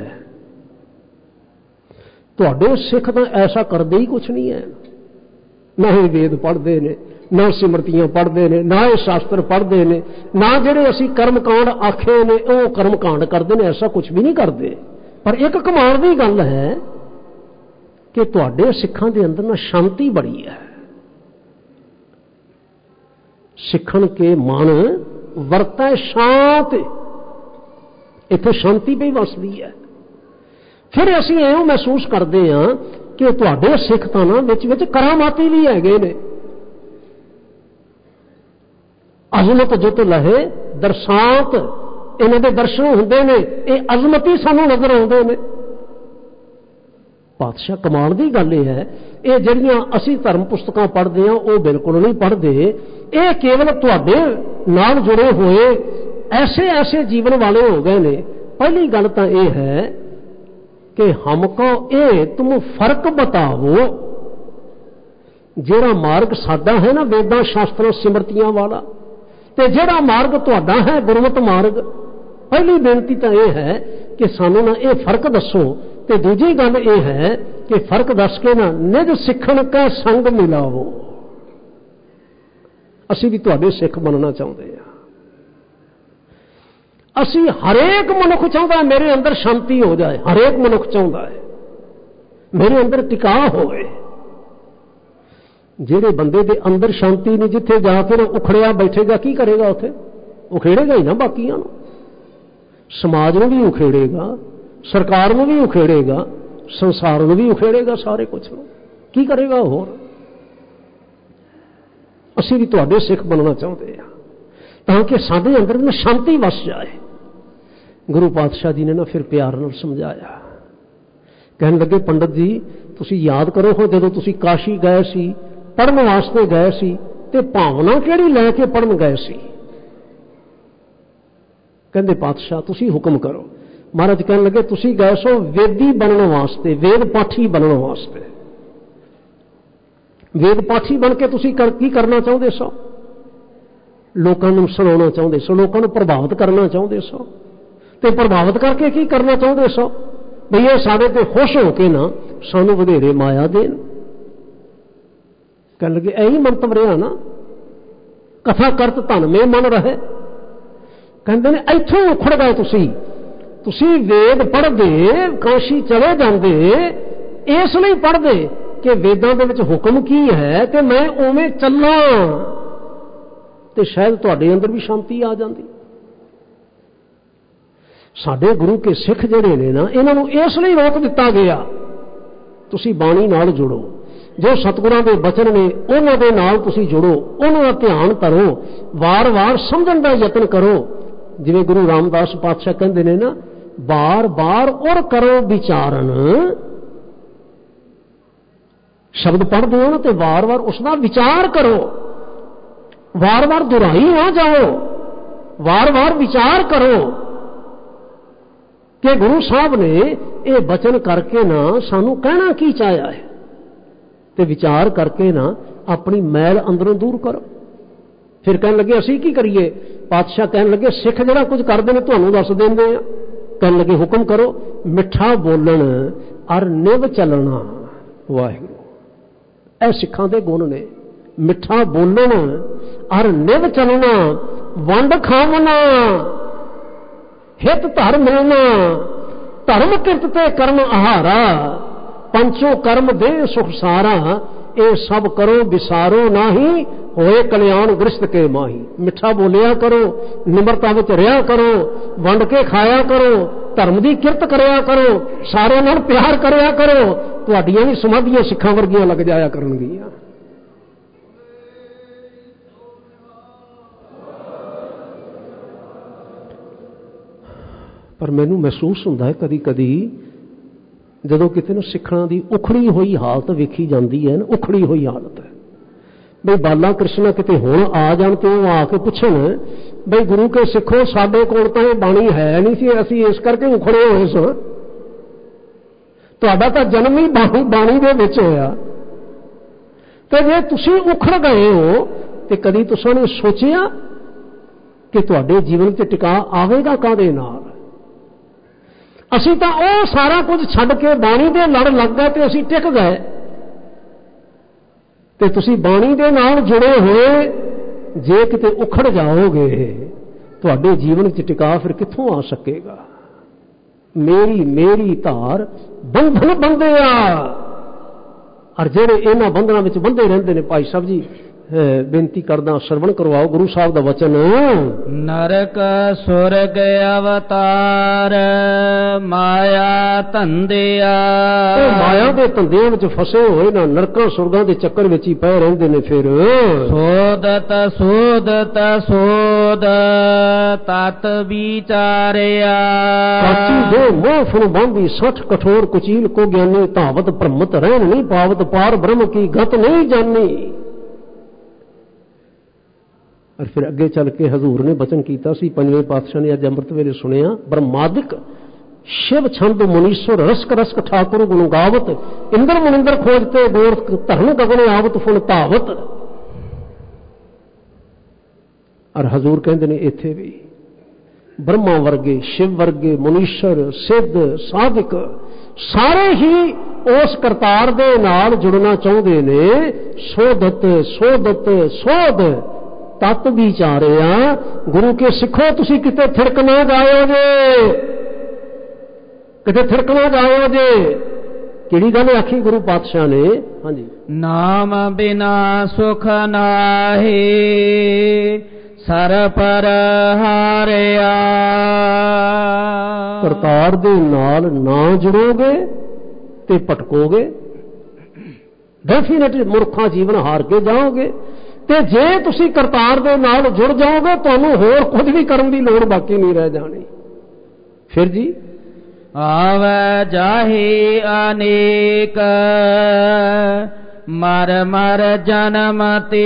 B: ਤੁਹਾਡੇ ਸਿੱਖ ਤਾਂ ਐਸਾ ਕਰਦੇ ਹੀ ਕੁਛ ਨਹੀਂ ਹੈ, ਨਾ ਹੀ ਵੇਦ ਪੜ੍ਹਦੇ ਨੇ, ਨਾ ਸਿਮਰਤੀਆਂ ਪੜ੍ਹਦੇ ਨੇ, ਨਾ ਇਹ ਸ਼ਾਸਤਰ ਪੜ੍ਹਦੇ ਨੇ, ਨਾ ਜਿਹੜੇ ਅਸੀਂ ਕਰਮਕਾਂਡ ਆਖੇ ਨੇ ਉਹ ਕਰਮਕਾਂਡ ਕਰਦੇ ਨੇ, ਐਸਾ ਕੁਝ ਵੀ ਨਹੀਂ ਕਰਦੇ। ਪਰ ਇੱਕ ਕਮਾਲ ਦੀ ਗੱਲ ਹੈ ਕਿ ਤੁਹਾਡੇ ਸਿੱਖਾਂ ਦੇ ਅੰਦਰ ਨਾ ਸ਼ਾਂਤੀ ਬੜੀ ਹੈ। ਸਿੱਖਣ ਕੇ ਮਨ ਵਰਤੈ ਸ਼ਾਂਤ, ਇੱਥੇ ਸ਼ਾਂਤੀ ਪਈ ਵਸਦੀ ਹੈ। ਫਿਰ ਅਸੀਂ ਐਂ ਮਹਿਸੂਸ ਕਰਦੇ ਹਾਂ ਕਿ ਤੁਹਾਡੇ ਸਿੱਖ ਤਾਂ ਨਾ ਵਿੱਚ ਵਿੱਚ ਕਰਾਮਾਤੀ ਵੀ ਹੈਗੇ ਨੇ। ਅਜ਼ਮਤ ਜੁਤ ਲਹੇ ਦਰਸਾਤ, ਇਹਨਾਂ ਦੇ ਦਰਸ਼ਨ ਹੁੰਦੇ ਨੇ, ਇਹ ਅਜ਼ਮਤੀ ਸਾਨੂੰ ਨਜ਼ਰ ਆਉਂਦੇ ਨੇ। ਪਾਤਸ਼ਾਹ ਕਮਾਲ ਦੀ ਗੱਲ ਇਹ ਹੈ, ਇਹ ਜਿਹੜੀਆਂ ਅਸੀਂ ਧਰਮ ਪੁਸਤਕਾਂ ਪੜ੍ਹਦੇ ਹਾਂ ਉਹ ਬਿਲਕੁਲ ਨਹੀਂ ਪੜ੍ਹਦੇ। ਇਹ ਕੇਵਲ ਤੁਹਾਡੇ ਨਾਲ ਜੁੜੇ ਹੋਏ ਐਸੇ ਐਸੇ ਜੀਵਨ ਵਾਲੇ ਹੋ ਗਏ ਨੇ। ਪਹਿਲੀ ਗੱਲ ਤਾਂ ਇਹ ਹੈ ਕਿ ਹਮਕੋ ਇਹ ਤੁਮ ਫਰਕ ਬਤਾਵੋ। ਜਿਹੜਾ ਮਾਰਗ ਸਾਡਾ ਹੈ ਨਾ ਵੇਦਾਂ ਸ਼ਾਸਤਰਾਂ ਸਿਮਰਤੀਆਂ ਵਾਲਾ, ਤੇ ਜਿਹੜਾ ਮਾਰਗ ਤੁਹਾਡਾ ਹੈ ਗੁਰਮਤਿ ਮਾਰਗ, ਪਹਿਲੀ ਬੇਨਤੀ ਤਾਂ ਇਹ ਹੈ ਕਿ ਸਾਨੂੰ ਨਾ ਇਹ ਫਰਕ ਦੱਸੋ। ਤੇ ਦੂਜੀ ਗੱਲ ਇਹ ਹੈ ਕਿ ਫਰਕ ਦੱਸ ਕੇ ਨਾ ਨਿਜ ਸਿੱਖਣ ਕਾ ਸੰਗ ਮਿਲਾਵੋ। ਅਸੀਂ ਵੀ ਤੁਹਾਡੇ ਸਿੱਖ ਬਣਨਾ ਚਾਹੁੰਦੇ ਹਾਂ। ਅਸੀਂ ਹਰੇਕ ਮਨੁੱਖ ਚਾਹੁੰਦਾ ਮੇਰੇ ਅੰਦਰ ਸ਼ਾਂਤੀ ਹੋ ਜਾਏ, ਹਰੇਕ ਮਨੁੱਖ ਚਾਹੁੰਦਾ ਹੈ ਮੇਰੇ ਅੰਦਰ ਟਿਕਾਅ ਹੋਵੇ। ਜਿਹੜੇ ਬੰਦੇ ਦੇ ਅੰਦਰ ਸ਼ਾਂਤੀ ਨਹੀਂ, ਜਿੱਥੇ ਜਾ ਕੇ ਉਖੜਿਆ ਬੈਠੇਗਾ, ਕੀ ਕਰੇਗਾ ਉੱਥੇ? ਉਖੇੜੇਗਾ ਹੀ ਨਾ ਬਾਕੀਆਂ ਨੂੰ, ਸਮਾਜ ਨੂੰ ਵੀ ਉਖੇੜੇਗਾ, ਸਰਕਾਰ ਨੂੰ ਵੀ ਉਖੇੜੇਗਾ, ਸੰਸਾਰ ਨੂੰ ਵੀ ਉਖੇੜੇਗਾ, ਸਾਰੇ ਕੁਛ ਨੂੰ ਕੀ ਕਰੇਗਾ ਹੋਰ। ਅਸੀਂ ਵੀ ਤੁਹਾਡੇ ਸਿੱਖ ਬਣਨਾ ਚਾਹੁੰਦੇ ਹਾਂ ਤਾਂ ਕਿ ਸਾਡੇ ਅੰਦਰ ਨਾ ਸ਼ਾਂਤੀ ਵਸ ਜਾਏ। ਗੁਰੂ ਪਾਤਸ਼ਾਹ ਜੀ ਨੇ ਨਾ ਫਿਰ ਪਿਆਰ ਨਾਲ ਸਮਝਾਇਆ। ਕਹਿਣ ਲੱਗੇ, ਪੰਡਤ ਜੀ ਤੁਸੀਂ ਯਾਦ ਕਰੋ ਹੋ ਜਦੋਂ ਤੁਸੀਂ ਕਾਸ਼ੀ ਗਏ ਸੀ, ਪੜ੍ਹਨ ਵਾਸਤੇ ਗਏ ਸੀ, ਤੇ ਭਾਵਨਾ ਕਿਹੜੀ ਲੈ ਕੇ ਪੜ੍ਹਨ ਗਏ ਸੀ? ਕਹਿੰਦੇ ਪਾਤਸ਼ਾਹ ਤੁਸੀਂ ਹੁਕਮ ਕਰੋ। ਮਹਾਰਾਜ ਕਹਿਣ ਲੱਗੇ, ਤੁਸੀਂ ਗਏ ਸੋ ਵੇਦੀ ਬਣਨ ਵਾਸਤੇ, ਵੇਦ ਪਾਠੀ ਬਣਨ ਵਾਸਤੇ। ਵੇਦ ਪਾਠੀ ਬਣ ਕੇ ਤੁਸੀਂ ਕਰ, ਕੀ ਕਰਨਾ ਚਾਹੁੰਦੇ ਸੋ? ਲੋਕਾਂ ਨੂੰ ਸੁਣਾਉਣਾ ਚਾਹੁੰਦੇ ਸੋ, ਲੋਕਾਂ ਨੂੰ ਪ੍ਰਭਾਵਿਤ ਕਰਨਾ ਚਾਹੁੰਦੇ ਸੋ। ਤੇ ਪ੍ਰਭਾਵਿਤ ਕਰਕੇ ਕੀ ਕਰਨਾ ਚਾਹੁੰਦੇ ਸੋ? ਬਈ ਇਹ ਸਾਡੇ ਤੇ ਖੁਸ਼ ਹੋ ਕੇ ਨਾ ਸਾਨੂੰ ਵਧੇਰੇ ਮਾਇਆ ਦੇਣ। ਕਹਿਣ ਲੱਗੇ, ਇਹੀ ਮੰਤਵ ਰਿਹਾ ਨਾ, ਕਥਾ ਕਰਤ ਧਨ ਮੇ ਮਨ ਰਹੇ। ਕਹਿੰਦੇ ਨੇ ਇੱਥੋਂ ਉਖੜ ਗਏ ਤੁਸੀਂ। ਤੁਸੀਂ ਵੇਦ ਪੜ੍ਹਦੇ, ਕਾਸ਼ੀ ਚਲੇ ਜਾਂਦੇ, ਇਸ ਲਈ ਪੜ੍ਹਦੇ ਕਿ ਵੇਦਾਂ ਦੇ ਵਿੱਚ ਹੁਕਮ ਕੀ ਹੈ ਤੇ ਮੈਂ ਉਵੇਂ ਚੱਲਾਂ, ਤੇ ਸ਼ਾਇਦ ਤੁਹਾਡੇ ਅੰਦਰ ਵੀ ਸ਼ਾਂਤੀ ਆ ਜਾਂਦੀ। ਸਾਡੇ ਗੁਰੂ ਕੇ ਸਿੱਖ ਜਿਹੜੇ ਨੇ ਨਾ, ਇਹਨਾਂ ਨੂੰ ਇਸ ਲਈ ਰੋਕ ਦਿੱਤਾ ਗਿਆ, ਤੁਸੀਂ ਬਾਣੀ ਨਾਲ ਜੁੜੋ, ਜੋ ਸਤਿਗੁਰਾਂ ਦੇ ਬਚਨ ਨੇ ਉਹਨਾਂ ਦੇ ਨਾਲ ਤੁਸੀਂ ਜੁੜੋ, ਉਹਨਾਂ ਦਾ ਧਿਆਨ ਕਰੋ, ਵਾਰ-ਵਾਰ ਸਮਝਣ ਦਾ ਯਤਨ ਕਰੋ। ਜਿਵੇਂ ਗੁਰੂ ਰਾਮਦਾਸ ਪਾਤਸ਼ਾਹ ਕਹਿੰਦੇ ਨੇ ਨਾ, ਬਾਰ-ਬਾਰ ਔਰ ਕਰੋ ਵਿਚਾਰਨ। ਸ਼ਬਦ ਪੜ੍ਹਦੇ ਹੋ ਨਾ ਤੇ ਵਾਰ-ਵਾਰ ਉਸ ਦਾ ਵਿਚਾਰ ਕਰੋ, ਵਾਰ-ਵਾਰ ਦੁਹਰਾਈ ਨਾ ਜਾਓ, ਵਾਰ-ਵਾਰ ਵਿਚਾਰ ਕਰੋ ਕਿ ਗੁਰੂ ਸਾਹਿਬ ਨੇ ਇਹ ਬਚਨ ਕਰਕੇ ਨਾ ਸਾਨੂੰ ਕਹਿਣਾ ਕੀ ਚਾਹਿਆ ਹੈ, ਤੇ ਵਿਚਾਰ ਕਰਕੇ ਨਾ ਆਪਣੀ ਮੈਲ ਅੰਦਰੋਂ ਦੂਰ ਕਰੋ। ਫਿਰ ਕਹਿਣ ਲੱਗੇ ਅਸੀਂ ਕੀ ਕਰੀਏ? ਪਾਤਸ਼ਾਹ ਕਹਿਣ ਲੱਗੇ, ਸਿੱਖ ਜਿਹੜਾ ਕੁਝ ਕਰਦੇ ਨੇ ਤੁਹਾਨੂੰ ਦੱਸ ਦਿੰਦੇ ਆ। ਕਹਿਣ ਲੱਗੇ, ਹੁਕਮ ਕਰੋ, ਮਿੱਠਾ ਬੋਲਣ ਅਰ ਨਿਵ ਚੱਲਣਾ। ਵਾਹਿਗੁਰੂ, ਇਹ ਸਿੱਖਾਂ ਦੇ ਗੁਣ ਨੇ। ਮਿੱਠਾ ਬੋਲਣ ਅਰ ਨਿਵ ਚੱਲਣਾ, ਵੰਡ ਖਾਵਣਾ, ਹਿਤ ਧਰ ਮਿਲਣਾ, ਧਰਮ ਕਿਰਤ ਤੇ ਕਰਮ ਆਹਾਰਾ, ਪੰਚੋ ਕਰਮ ਦੇ ਸੁਖ ਸਾਰਾ, ਇਹ ਸਭ ਕਰੋ ਵਿਸਾਰੋ ਨਾਹੀ, ਹੋਏ ਕਲਿਆਣ ਗ੍ਰਸਤ ਕੇ ਮਾਹੀ। ਮਿੱਠਾ ਬੋਲਿਆ ਕਰੋ, ਨਿਮਰਤਾ ਵਿੱਚ ਰਿਹਾ ਕਰੋ, ਵੰਡ ਕੇ ਖਾਇਆ ਕਰੋ, ਧਰਮ ਦੀ ਕਿਰਤ ਕਰਿਆ ਕਰੋ, ਸਾਰਿਆਂ ਨਾਲ ਪਿਆਰ ਕਰਿਆ ਕਰੋ, ਤੁਹਾਡੀਆਂ ਵੀ ਸਮਾਧੀਆਂ ਸਿੱਖਾਂ ਵਰਗੀਆਂ ਲੱਗ ਜਾਇਆ ਕਰਨਗੀਆਂ। ਪਰ ਮੈਨੂੰ ਮਹਿਸੂਸ ਹੁੰਦਾ ਹੈ ਕਦੀ ਕਦੀ ਜਦੋਂ ਕਿਤੇ ਨਾ ਸਿੱਖਾਂ ਦੀ ਉਖੜੀ ਹੋਈ ਹਾਲਤ ਵੇਖੀ ਜਾਂਦੀ ਹੈ ਨਾ, ਉਖੜੀ ਹੋਈ ਹਾਲਤ ਹੈ। ਬਈ ਬਾਲਾ ਕ੍ਰਿਸ਼ਨਾ ਕਿਤੇ ਹੁਣ ਆ ਜਾਣ ਤੇ ਉਹ ਆ ਕੇ ਪੁੱਛਣ, ਬਈ ਗੁਰੂ ਕੇ ਸਿੱਖੋ ਸਾਡੇ ਕੋਲ ਤਾਂ ਇਹ ਬਾਣੀ ਹੈ ਨਹੀਂ ਸੀ, ਅਸੀਂ ਇਸ ਕਰਕੇ ਉਖੜੇ ਹੋਏ ਸਾਂ। ਤੁਹਾਡਾ ਤਾਂ ਜਨਮ ਹੀ ਬਾਣੀ ਬਾਣੀ ਦੇ ਵਿੱਚ ਹੋਇਆ, ਤੇ ਜੇ ਤੁਸੀਂ ਉਖੜ ਗਏ ਹੋ ਤੇ ਕਦੀ ਤੁਸੀਂ ਨੇ ਸੋਚਿਆ ਕਿ ਤੁਹਾਡੇ ਜੀਵਨ ਤੇ ਟਿਕਾ ਆਵੇਗਾ ਕਾਹਦੇ ਨਾਲ? ਅਸੀਂ ਤਾਂ ਉਹ ਸਾਰਾ ਕੁਝ ਛੱਡ ਕੇ ਬਾਣੀ ਦੇ ਲੜ ਲੱਗ ਗਏ ਤੇ ਅਸੀਂ ਟਿਕ ਗਏ, ਤੇ ਤੁਸੀਂ ਬਾਣੀ ਦੇ ਨਾਲ ਜੁੜੇ ਹੋਏ ਜੇ ਕਿਤੇ ਉਖੜ ਜਾਓਗੇ ਤੁਹਾਡੇ ਜੀਵਨ 'ਚ ਟਿਕਾ ਫਿਰ ਕਿੱਥੋਂ ਆ ਸਕੇਗਾ? ਮੇਰੀ ਮੇਰੀ ਧਾਰ ਬੰਧਨ ਬੰਧਿਆ। ਔਰ ਜਿਹੜੇ ਇਹਨਾਂ ਬੰਧਨਾਂ ਵਿੱਚ ਬੰਧੇ ਰਹਿੰਦੇ ਨੇ, ਭਾਈ ਸਾਹਿਬ ਜੀ ਬੇਨਤੀ ਕਰਦਾ ਸਰਵਣ ਕਰਵਾਓ ਗੁਰੂ ਸਾਹਿਬ ਦਾ ਵਚਨ।
A: ਨਰਕ ਸੁਰਗ ਅਵਤਾਰ ਮਾਇਆ ਧੰਦਿਆ।
B: ਮਾਇਆ ਦੇ ਧੰਦਿਆਂ ਵਿੱਚ ਫਸੇ ਹੋਏ ਨਾ, ਨਰਕਾਂ ਸੁਰਗਾਂ ਦੇ ਚੱਕਰ ਵਿੱਚ ਹੀ ਪਏ ਰਹਿੰਦੇ ਨੇ। ਫਿਰ ਸੋਦਤ ਸੋਦਤ ਸੋ
A: ਸੋਧ ਤਤ ਵਿਚਾਰਿਆ।
B: ਕਾਚੀ ਦੇ ਮੋਹ ਫੁਨ ਬਾਂਧੀ ਸਠ ਕਠੋਰ ਕੁਚੀਲ ਕੋ ਗਿਆਨੀ ਧਾਵਤ ਭ੍ਰਮਤ ਰਹਿਣ ਨਹੀਂ ਪਾਵਤ ਪਾਰ ਬ੍ਰਹਮ ਕੀ ਗਤ ਨਹੀਂ ਜਾਨੀ। ਔਰ ਫਿਰ ਅੱਗੇ ਚੱਲ ਕੇ ਹਜ਼ੂਰ ਨੇ ਬਚਨ ਕੀਤਾ ਸੀ, ਪੰਜਵੇਂ ਪਾਤਸ਼ਾਹ ਨੇ ਅੱਜ ਅੰਮ੍ਰਿਤ ਵੇਲੇ ਸੁਣਿਆ, ਬ੍ਰਹਮਾਦਿਕ शिव छंद मुनीश्वर रसक रसक ठाकुर गुण गावत इंद्र मुनिंद्र खोजते गोरख धर्म गगने आवत फुल धावत। और हजूर कहते ने इत्थे भी ब्रह्मा वर्गे शिव वर्गे मुनीश्वर सिद्ध साधिक सारे ही उस करतार दे नाल जुड़ना चाहते ने। सोधत सोधत सोध तत विचारिया। गुरु के सिखो तुसी किते थिरक ना जाओ जे, किते थिरक ना जाओ जे। किहड़ी गल आखी गुरु पातशाह ने? हाँ जी,
A: नाम बिना सुख नाहे सर पर हारिया।
B: करतार दे नाल ना जुड़ोगे ते भटकोगे, डेफिनेटली मुर्खा जीवन हार के जाओगे। ते जे तुसी करतार दे नाल जुड़ जाओगे तुहानू होर कुछ भी करन दी लोड़ बाकी नहीं रह जानी। फिर जी
A: आवे जाहे अनेक मर मर जन्म ते।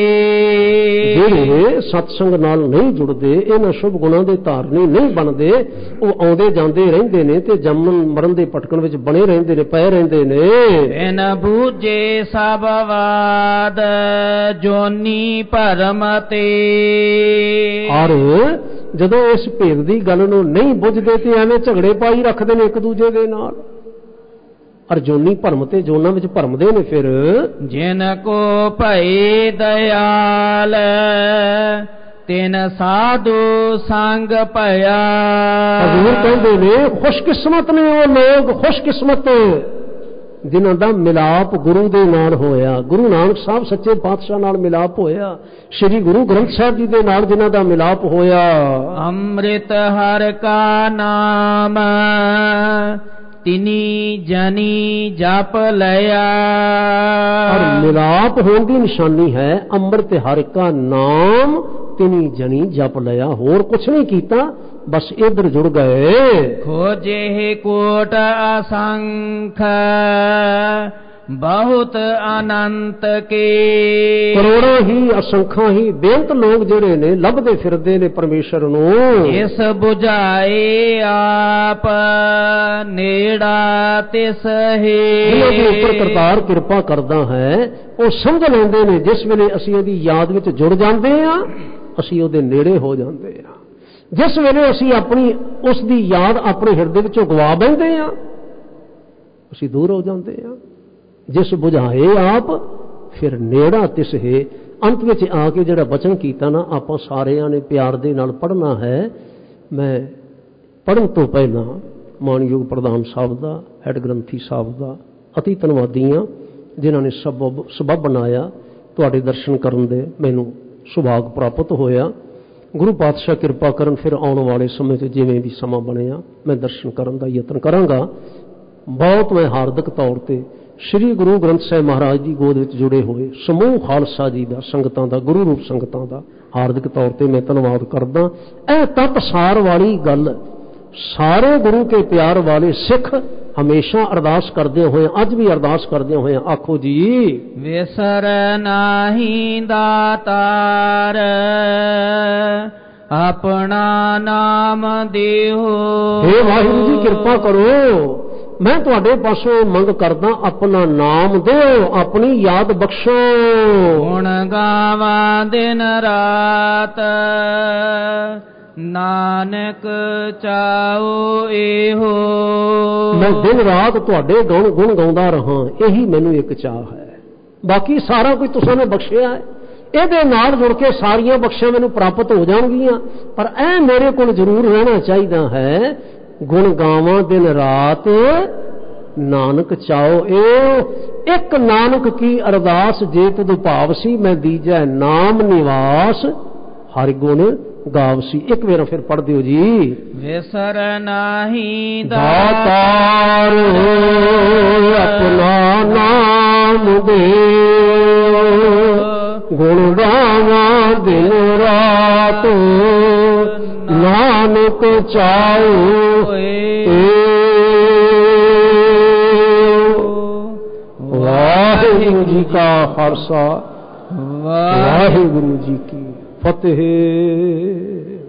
B: ਜਿਹੜੇ ਸਤਸੰਗ ਨਾਲ ਨਹੀਂ ਜੁੜਦੇ, ਇਹਨਾਂ ਸ਼ੁਭ ਗੁਣਾਂ ਦੇ ਧਾਰਨੀ ਨਹੀਂ ਬਣਦੇ, ਉਹ ਆਉਂਦੇ ਜਾਂਦੇ ਰਹਿੰਦੇ ਨੇ ਤੇ ਜੰਮਣ ਮਰਨ ਦੇ ਭਟਕਣ ਵਿੱਚ ਬਣੇ ਰਹਿੰਦੇ ਨੇ, ਪਏ ਰਹਿੰਦੇ ਨੇ।
A: ਇਨ ਬੂਝੇ ਸਭ ਵਾਦ ਜੋਨੀ ਭਰਮ ਤੇ।
B: ਔਰ ਜਦੋਂ ਇਸ ਭੇਦ ਦੀ ਗੱਲ ਨੂੰ ਨਹੀਂ ਬੁੱਝਦੇ ਤੇ ਐਵੇਂ ਝਗੜੇ ਪਾਈ ਰੱਖਦੇ ਨੇ ਇੱਕ ਦੂਜੇ ਦੇ ਨਾਲ। और जोनी भरम ते जोना विच भरमदे ने। फिर
A: जिन को भई दयाल तिन साधु संग भया।
B: हजूर कहते ने खुशकिस्मत ने वो लोग, खुशकिस्मत जिन्हां दा मिलाप गुरु दे नाल होया। गुरु नानक साहब सच्चे पातशाह नाल मिलाप होया, श्री गुरु ग्रंथ साहब जी दे नाल जिन्हां दा मिलाप होया।
A: अमृत हर का नाम तिनी जनी जप लया।
B: और मिलाप होने की निशानी है अमृत हर का नाम तिनी जनी जप लया। होर कुछ नहीं कीता, बस इधर जुड़ गए।
A: खोजे कोट असंख बहुत अनंत के।
B: करोड़ों ही असंख्या ही बेअंत लोग जिहड़े ने लभदे फिरदे ने परमेश्वर नूं।
A: इस बुझाए आप नेड़ा तिस है।
B: जिन्हां दे उपर करतार किरपा करदा है वो समझ लैंदे ने जिस वेले असीं उहदी याद विच जुड़ जांदे आ असीं उहदे नेड़े हो जांदे आ। जिस वेले असीं अपनी उस दी याद अपने हिरदे विचों गवा बैंदे आ असीं दूर हो जांदे आ। जिस बुझाए आप फिर नेड़ा तिस है। अंत विच आके जिहड़ा बचन कीता ना आपां सारिआं ने प्यार दे नाल पढ़ना है। मैं पढ़न तो पहला मानयोग प्रधान साहब दा, हैड ग्रंथी साहब दा अति धन्नवादी हां जिन्हां ने सबब सबब बनाया तुहाडे दर्शन करन दे मैनूं सुभाग प्राप्त होया। गुरु पातशाह किरपा करन फिर आउण वाले समय 'ਚ जिवें भी समा बनिया मैं दर्शन करन दा यतन करांगा। बहुत मैं हार्दिक तौर ते श्री गुरु ग्रंथ साहिब महाराज की गोद विच जुड़े हुए समूह खालसा जी का, संगतां दा, गुरु रूप संगतां दा हार्दिक तौर ते मैं धन्नवाद करदा। ਇਹ ਤਤ ਸਾਰ वाली गल सारे गुरु के प्यार वाले सिख हमेशा अरदास करदे होए, अज भी अरदास करदे होए आखो जी।
A: विसर नाही दातार अपना नाम देहो।
B: हे वाहिगुरू जी कृपा करो, मैं तुहाडे पासों मंग करदा अपना नाम दो, अपनी याद बख्शो।
A: गुण गावा दिन रात नानक चाओ एहो।
B: मैं दिन रात तुहाडे गुण गुण गाउंदा रहां, यही मैनूं एक चाह है। बाकी सारा कुछ तुसां ने बख्शिया है, ਇਹਦੇ ਨਾਲ जुड़ के सारियां बख्शियां मैनूं प्राप्त हो जाणगीਆਂ। पर ऐ मेरे कोल जरूर रहना चाहिदा है गुण गावां दिन रात नानक चाओ ए। एक नानक की अरदास जे तुद भावसी मैं दीजै नाम निवास हर गुण गावसी। एक बार फिर पढ़ दियो जी।
A: विसर नाही
B: दातार अपना नाम दे, गुण गावा दिन रात ਦਾਤ ਨਾਨਕ ਚਾਉ ਵਾਹਿਗੁਰੂ ਜੀ ਕਾ ਖਾਲਸਾ ਵਾਹਿਗੁਰੂ ਜੀ ਕੀ ਫਤਿਹ।